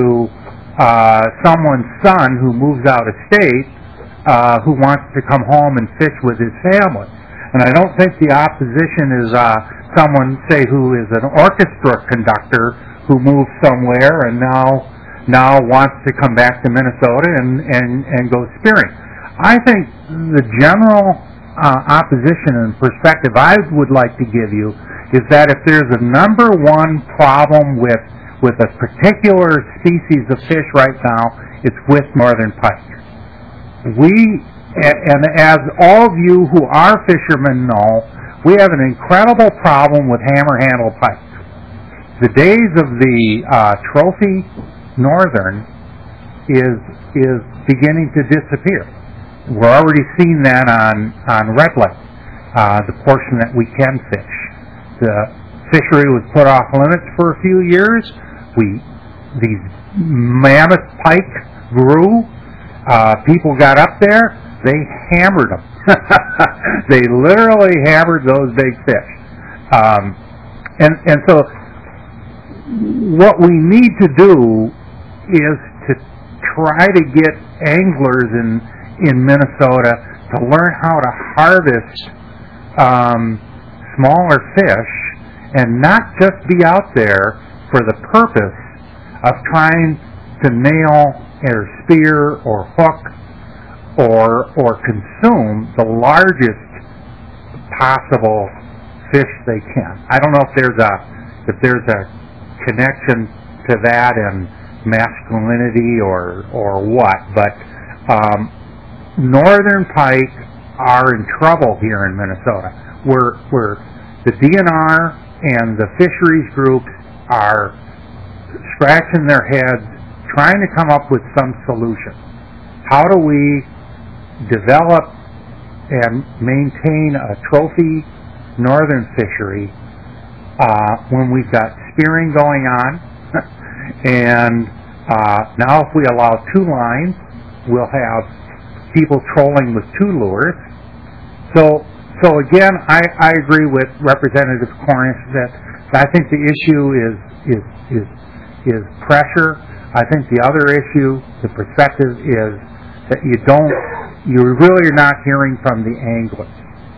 uh, someone's son who moves out of state uh, who wants to come home and fish with his family. And I don't think the opposition is uh, someone, say, who is an orchestra conductor who moved somewhere and now now wants to come back to Minnesota and, and, and go spearing. I think the general uh, opposition and perspective I would like to give you is that if there's a number one problem with with a particular species of fish right now, it's with northern pike. We, and as all of you who are fishermen know, we have an incredible problem with hammer-handled pike. The days of the uh, trophy northern is is beginning to disappear. We're already seeing that on on Red Lake, uh, the portion that we can fish. The fishery was put off limits for a few years. We these mammoth pike grew. Uh, people got up there. They hammered them. They literally hammered those big fish. Um, and and so what we need to do is to try to get anglers in in Minnesota to learn how to harvest um, smaller fish and not just be out there for the purpose of trying to nail or spear or hook or or consume the largest possible fish they can. I don't know if there's a if there's a connection to that and masculinity or or what, but um, northern pike are in trouble here in Minnesota. We're we're the D N R and the fisheries groups are scratching their heads trying to come up with some solution. How do we develop and maintain a trophy northern fishery uh, when we've got spearing going on and uh, now if we allow two lines we'll have people trolling with two lures. So so again I, I agree with Representative Cornish that I think the issue is is is is pressure. I think the other issue, the perspective is that you don't, you really are not hearing from the anglers.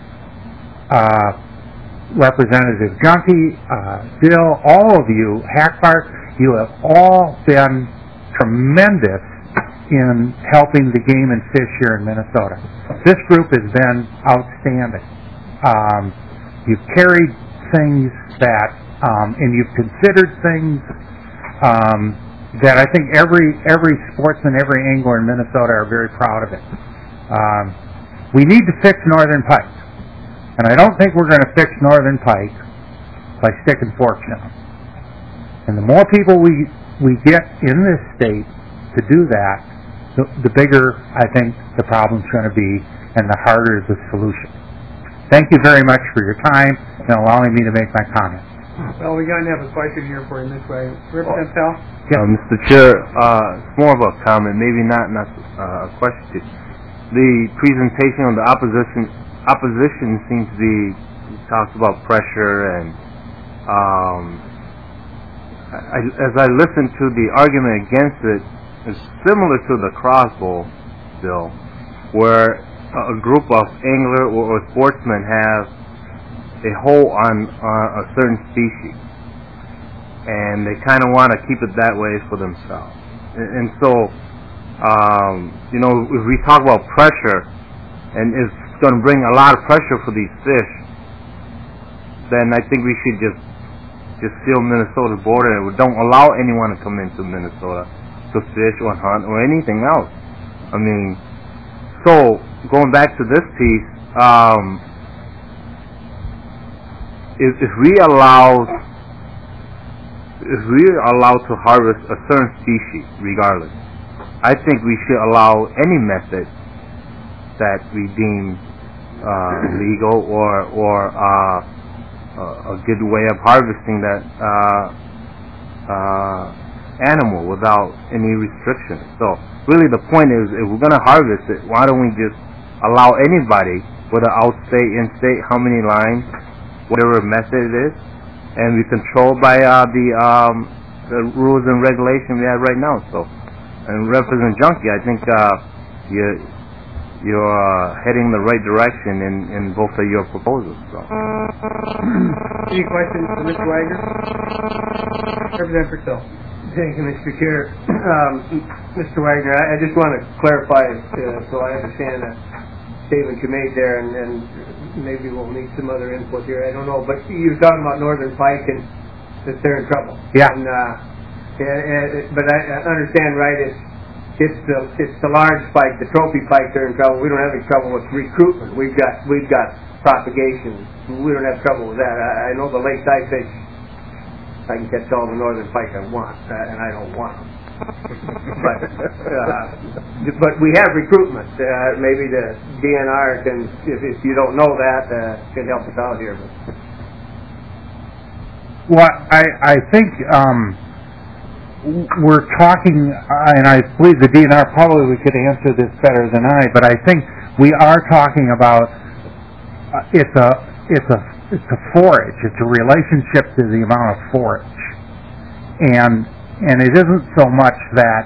Uh, Representative Junkie, uh, Bill, all of you, Hackbart, you have all been tremendous in helping the game and fish here in Minnesota. This group has been outstanding. Um, you've carried things that, um, and you've considered things um, that I think every every sportsman, every angler in Minnesota are very proud of it. Um, we need to fix northern pike, and I don't think we're going to fix northern pike by sticking forks in them. And the more people we we get in this state to do that, the, the bigger I think the problem's going to be, and the harder the solution. Thank you very much for your time and allowing me to make my comments. Well, we're going to have a question here for you this way. Representative Pell? Yeah, Mister Chair, uh, it's more of a comment, maybe not not uh, a question. The presentation of the opposition opposition seems to be talks about pressure and um, I, as I listen to the argument against it, it's similar to the crossbow bill, where a group of angler or, or sportsmen have a hold on, on a certain species, and they kind of want to keep it that way for themselves. And, and so, um, you know, if we talk about pressure, and it's going to bring a lot of pressure for these fish, then I think we should just just seal Minnesota's border and don't allow anyone to come into Minnesota to fish or hunt or anything else. I mean, so going back to this piece, um, if, if we allow if we are allowed to harvest a certain species, regardless, I think we should allow any method that we deem uh, legal or or uh, a good way of harvesting that uh, uh, animal without any restrictions. So really, the point is, if we're going to harvest it, why don't we just allow anybody, whether outstate, in-state, how many lines, whatever method it is, and be controlled by uh, the um, the rules and regulations we have right now. So, and Representative Junkie, I think uh, you you're uh, heading the right direction in, in both of your proposals. So. Any questions for Mister Wagner? Representative Purcell. Thank you, Mister Chair. Um, Mister Wagner, I, I just want to clarify uh, so I understand the statement you made there, and, and maybe we'll need some other input here. I don't know, but you were talking about Northern Pike and that they're in trouble. Yeah. And, uh, and, but I, I understand, right? It's it's the it's the large pike, the trophy pike. They're in trouble. We don't have any trouble with recruitment. We've got we've got propagation. We don't have trouble with that. I, I know the lakes I fish, I can catch all the northern pike I want, uh, and I don't want them. but uh, but we have recruitment. Uh, maybe the D N R can, if, if you don't know that, uh, can help us out here. But. Well, I I think um, we're talking, uh, and I believe the D N R probably could answer this better than I, but I think we are talking about uh, it's a it's a it's a forage. It's a relationship to the amount of forage, and and it isn't so much that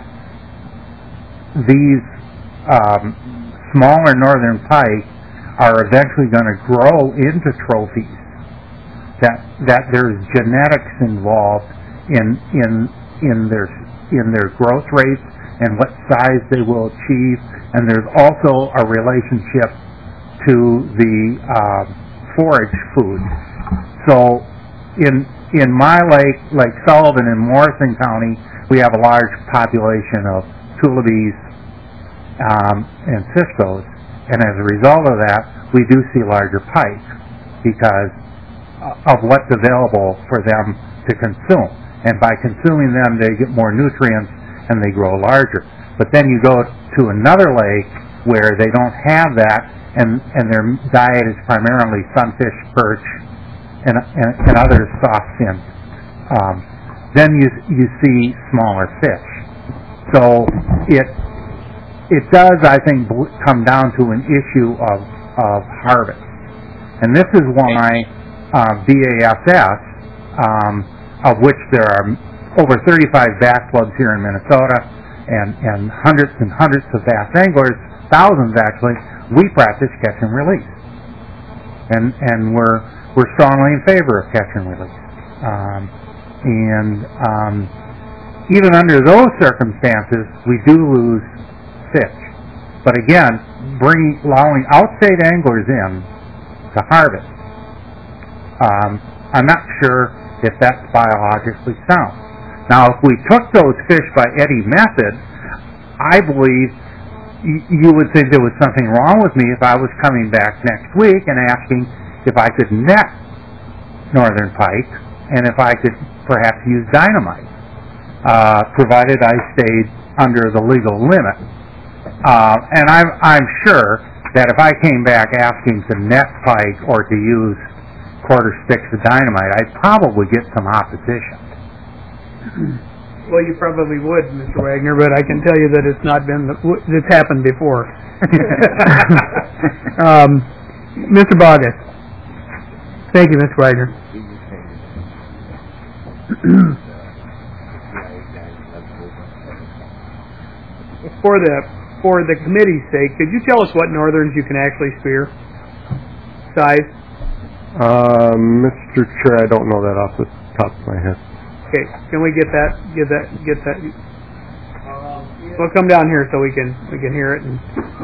these um, smaller northern pike are eventually going to grow into trophies. That that there's genetics involved in in in their in their growth rates and what size they will achieve, and there's also a relationship to the uh, forage food. So in in my lake, Lake Sullivan in Morrison County, we have a large population of tullibees um, and ciscos, and as a result of that, we do see larger pike because of what's available for them to consume. And by consuming them, they get more nutrients and they grow larger. But then you go to another lake where they don't have that, and, and their diet is primarily sunfish, perch, and, and, and other soft fins. Um, then you you see smaller fish. So it it does, I think, come down to an issue of, of harvest. And this is why Uh, B A S S, um, of which there are over thirty-five bass clubs here in Minnesota, and, and hundreds and hundreds of bass anglers, thousands actually, we practice catch and release, and and we're we're strongly in favor of catch and release, um, and um, even under those circumstances, we do lose fish. But again, bringing allowing outside anglers in to harvest. Um, I'm not sure if that's biologically sound. Now, if we took those fish by eddy method, I believe y- you would think there was something wrong with me if I was coming back next week and asking if I could net northern pike and if I could perhaps use dynamite, uh, provided I stayed under the legal limit. Uh, and I'm, I'm sure that if I came back asking to net pike or to use quarter sticks of dynamite, I'd probably get some opposition. Well, you probably would, Mister Wagner, but I can tell you that it's not been, the, it's happened before. um, Mister Bogus. Thank you, Mister Wagner. for the for the committee's sake, could you tell us what northerns you can actually spear? Size? Uh, Mister Chair, I don't know that off the top of my head. Okay, can we get that? Get that? Get that? We'll come down here so we can we can hear it. And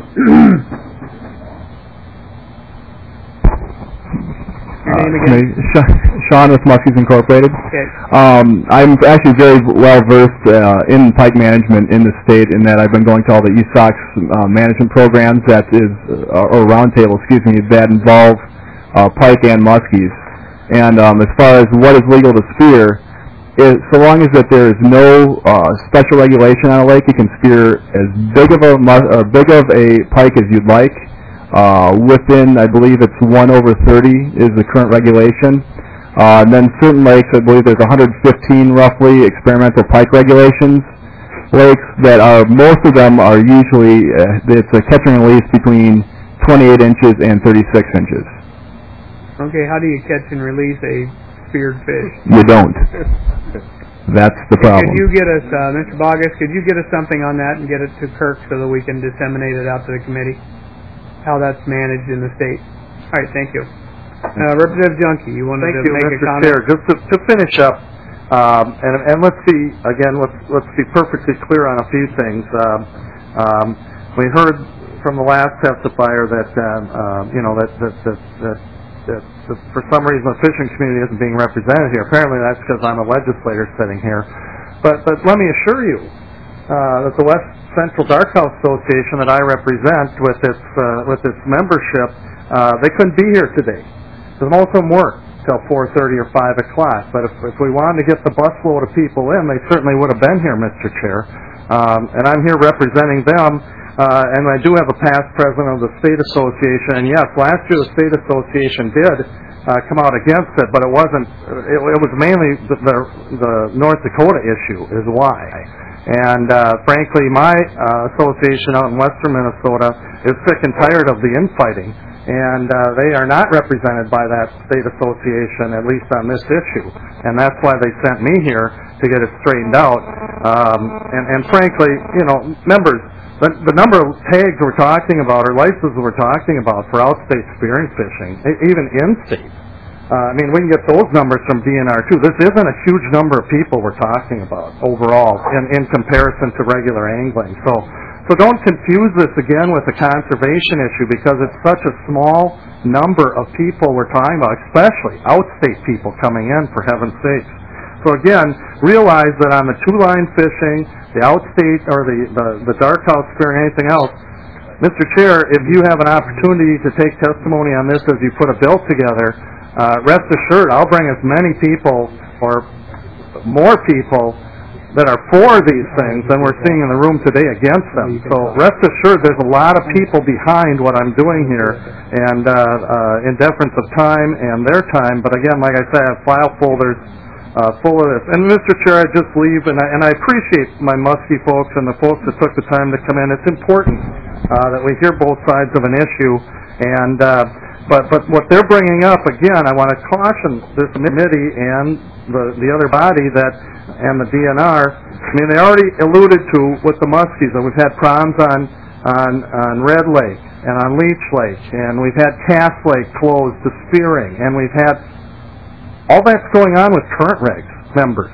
Your name again? Sean with Muskies Incorporated. Okay. Um, I'm actually very well versed uh, in pike management in the state, in that I've been going to all the E S O X uh, management programs that is, uh, or roundtable, excuse me, that involve uh, pike and muskies. And um, as far as what is legal to spear, is so long as that there is no uh, special regulation on a lake, you can spear as big of a mu- or big of a pike as you'd like. Uh, within, I believe it's one over thirty is the current regulation. Uh, and then certain lakes, I believe there's one hundred fifteen roughly experimental pike regulations. Lakes that are, most of them are usually, uh, it's a catch and release between twenty-eight inches and thirty-six inches. Okay, how do you catch and release a speared fish? You don't. That's the problem. Could you get us, uh, Mister Bogus, could you get us something on that and get it to Kirk so that we can disseminate it out to the committee? how that's managed in the state. All right, thank you. Uh, Representative Junkie, you wanted Thank to you, make a Mister comment? Chair. Just to, to finish up, um, and, and let's be, again, let's, let's be perfectly clear on a few things. Um, um, we heard from the last testifier that, um, uh, you know, that, that, that, that, that, that for some reason the fishing community isn't being represented here. Apparently that's because I'm a legislator sitting here. But, but let me assure you uh, that the West Central Dark House Association that I represent with its, uh, with its membership, uh, they couldn't be here today. Because most of them work till four thirty or five o'clock. But if, if we wanted to get the busload of people in, they certainly would have been here, Mister Chair. Um, and I'm here representing them. Uh, and I do have a past president of the State Association. And yes, last year the State Association did uh, come out against it, but it wasn't. It, it was mainly the, the, the North Dakota issue is why. And uh, frankly, my uh, association out in western Minnesota is sick and tired of the infighting. And uh, they are not represented by that state association, at least on this issue. And that's why they sent me here to get it straightened out. Um, and, and frankly, you know, members, the, the number of tags we're talking about, or licenses we're talking about for outstate spearing fishing, even in-state, uh, I mean, we can get those numbers from D N R too. This isn't a huge number of people we're talking about overall in, in comparison to regular angling. So. So don't confuse this again with the conservation issue because it's such a small number of people we're talking about, especially outstate people coming in, for heaven's sakes. So again, realize that on the two-line fishing, the outstate or the, the, the dark house spearing, anything else, Mister Chair, if you have an opportunity to take testimony on this as you put a bill together, uh, rest assured I'll bring as many people or more people that are for these things than we're seeing in the room today against them. So rest assured there's a lot of people behind what I'm doing here and uh, uh, in deference of time and their time. But again, like I said, I have file folders uh, full of this. And Mister Chair, I just leave, and I, and I appreciate my Muskie folks and the folks that took the time to come in. It's important uh, that we hear both sides of an issue. And uh, but but what they're bringing up, again, I want to caution this committee and the the other body that and the D N R, I mean, they already alluded to with the muskies that we've had problems on, on, on Red Lake and on Leech Lake, and we've had Cass Lake closed to spearing, and we've had, all that's going on with current regs, members.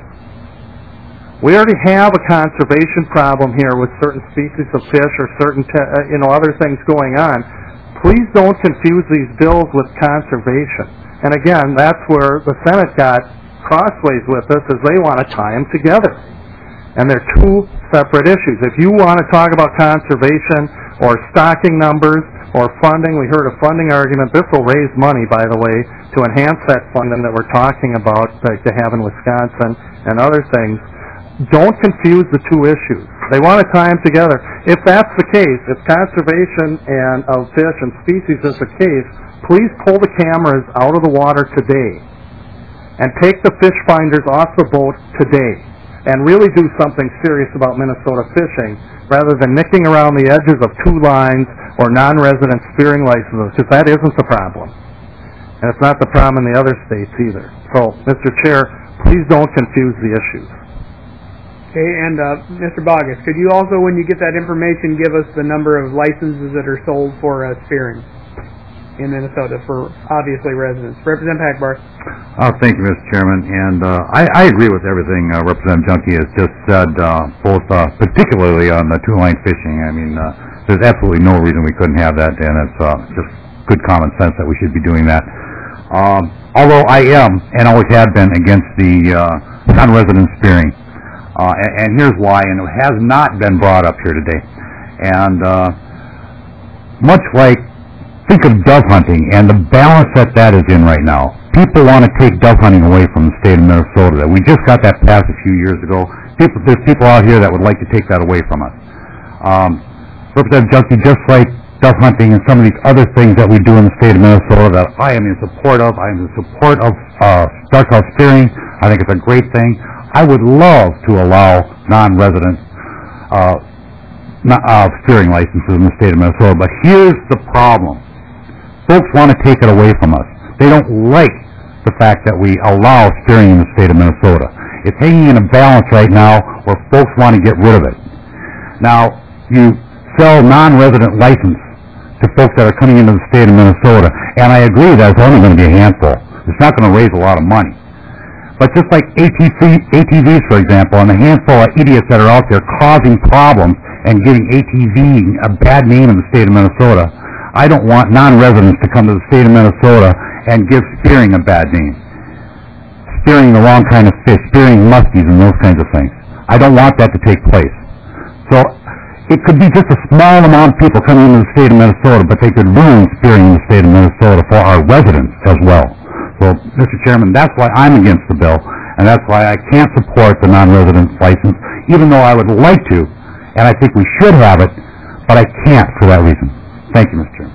We already have a conservation problem here with certain species of fish or certain, te- uh, you know, other things going on. Please don't confuse these bills with conservation. And again, that's where the Senate got crossways with us, is they want to tie them together. And they're two separate issues. If you want to talk about conservation or stocking numbers or funding, we heard a funding argument. This will raise money, by the way, to enhance that funding that we're talking about, like they have in Wisconsin and other things. Don't confuse the two issues. They want to tie them together. If that's the case, if conservation and of fish and species is the case, please pull the cameras out of the water today and take the fish finders off the boat today and really do something serious about Minnesota fishing rather than nicking around the edges of two lines or non-resident spearing licenses, because that isn't the problem. And it's not the problem in the other states either. So, Mister Chair, please don't confuse the issues. Okay, and uh, Mister Bogus, could you also, when you get that information, give us the number of licenses that are sold for uh, spearing in Minnesota for, obviously, residents? Representative Hackbar. Uh, thank you, Mister Chairman. And uh, I, I agree with everything uh, Representative Junkie has just said, uh, both uh, particularly on the two-line fishing. I mean, uh, there's absolutely no reason we couldn't have that, and it's uh, just good common sense that we should be doing that. Um, although I am, and always have been, against the uh, non-resident spearing. Uh, and, and here's why, and it has not been brought up here today. And uh, much like, think of dove hunting and the balance that that is in right now. People want to take dove hunting away from the state of Minnesota. We just got that passed a few years ago. People, there's people out here that would like to take that away from us. Um, Representative Junkie, just like dove hunting and some of these other things that we do in the state of Minnesota that I am in support of, I am in support of uh, dark house spearing. I think it's a great thing. I would love to allow non-resident uh, not, uh, spearing licenses in the state of Minnesota, but here's the problem. Folks want to take it away from us. They don't like the fact that we allow spearing in the state of Minnesota. It's hanging in a balance right now where folks want to get rid of it. Now, you sell non-resident license to folks that are coming into the state of Minnesota. And I agree that it's only going to be a handful. It's not going to raise a lot of money. But just like A T Vs, for example, and a handful of idiots that are out there causing problems and giving A T V a bad name in the state of Minnesota, I don't want non-residents to come to the state of Minnesota and give spearing a bad name. Spearing the wrong kind of fish, spearing muskies and those kinds of things. I don't want that to take place. So it could be just a small amount of people coming into the state of Minnesota, but they could ruin spearing in the state of Minnesota for our residents as well. So, Mister Chairman, that's why I'm against the bill, and that's why I can't support the non-resident license, even though I would like to, and I think we should have it, but I can't for that reason. Thank you, Mister Chairman.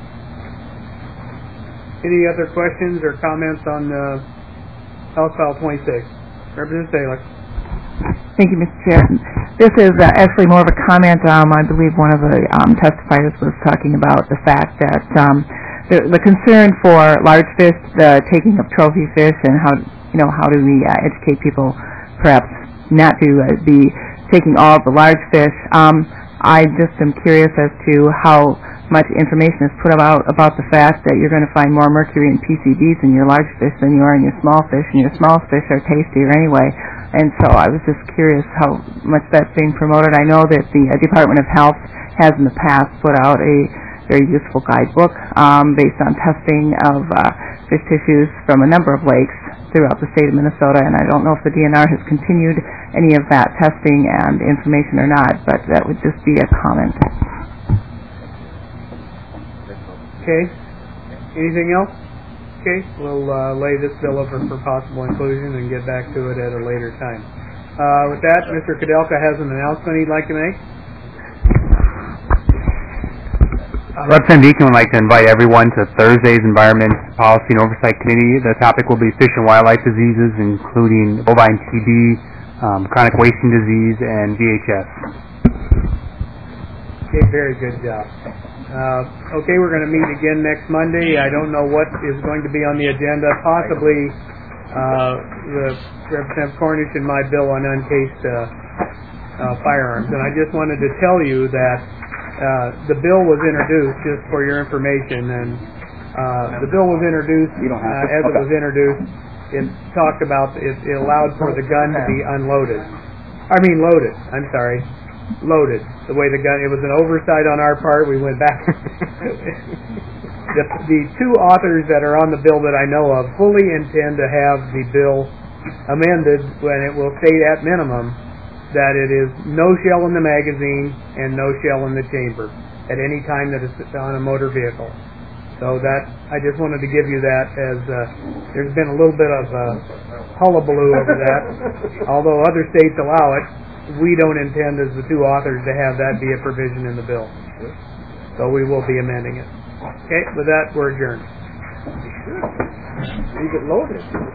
Any other questions or comments on uh, House File twenty-six? Representative Taylor. Thank you, Mister Chair. This is uh, actually more of a comment. Um, I believe one of the um, testifiers was talking about the fact that um, the, the concern for large fish, the taking of trophy fish, and how you know how do we uh, educate people, perhaps not to uh, be taking all of the large fish. Um, I just am curious as to how much information is put about about the fact that you're going to find more mercury and P C Bs in your large fish than you are in your small fish, and your small fish are tastier anyway. And so I was just curious how much that's being promoted. I know that the uh, Department of Health has in the past put out a very useful guidebook um, based on testing of uh, fish tissues from a number of lakes throughout the state of Minnesota, and I don't know if the D N R has continued any of that testing and information or not, but that would just be a comment. Okay. Anything else? Okay, we'll uh, lay this bill over for possible inclusion and get back to it at a later time. Uh, with that, Mister Kudelka has an announcement he'd like to make. Uh, Representative Eakin would like to invite everyone to Thursday's Environment Policy and Oversight Committee. The topic will be fish and wildlife diseases, including bovine T B, um, chronic wasting disease, and V H S. Okay, very good job. Uh, okay, we're going to meet again next Monday. I don't know what is going to be on the agenda. Possibly uh, the Representative Cornish and my bill on uncased uh, uh, firearms. And I just wanted to tell you that uh, the bill was introduced, just for your information, and uh, the bill was introduced, uh, as it was introduced, it talked about, it, it allowed for the gun to be unloaded. I mean loaded, I'm sorry. Loaded. The way the gun, it was an oversight on our part. We went back. the, the two authors that are on the bill that I know of fully intend to have the bill amended when it will state at minimum that it is no shell in the magazine and no shell in the chamber at any time that it's on a motor vehicle. So that, I just wanted to give you that as, uh, there's been a little bit of uh, hullabaloo over that. Although other states allow it, we don't intend as the two authors to have that be a provision in the bill. So we will be amending it. Okay, with that, we're adjourned. Leave it loaded.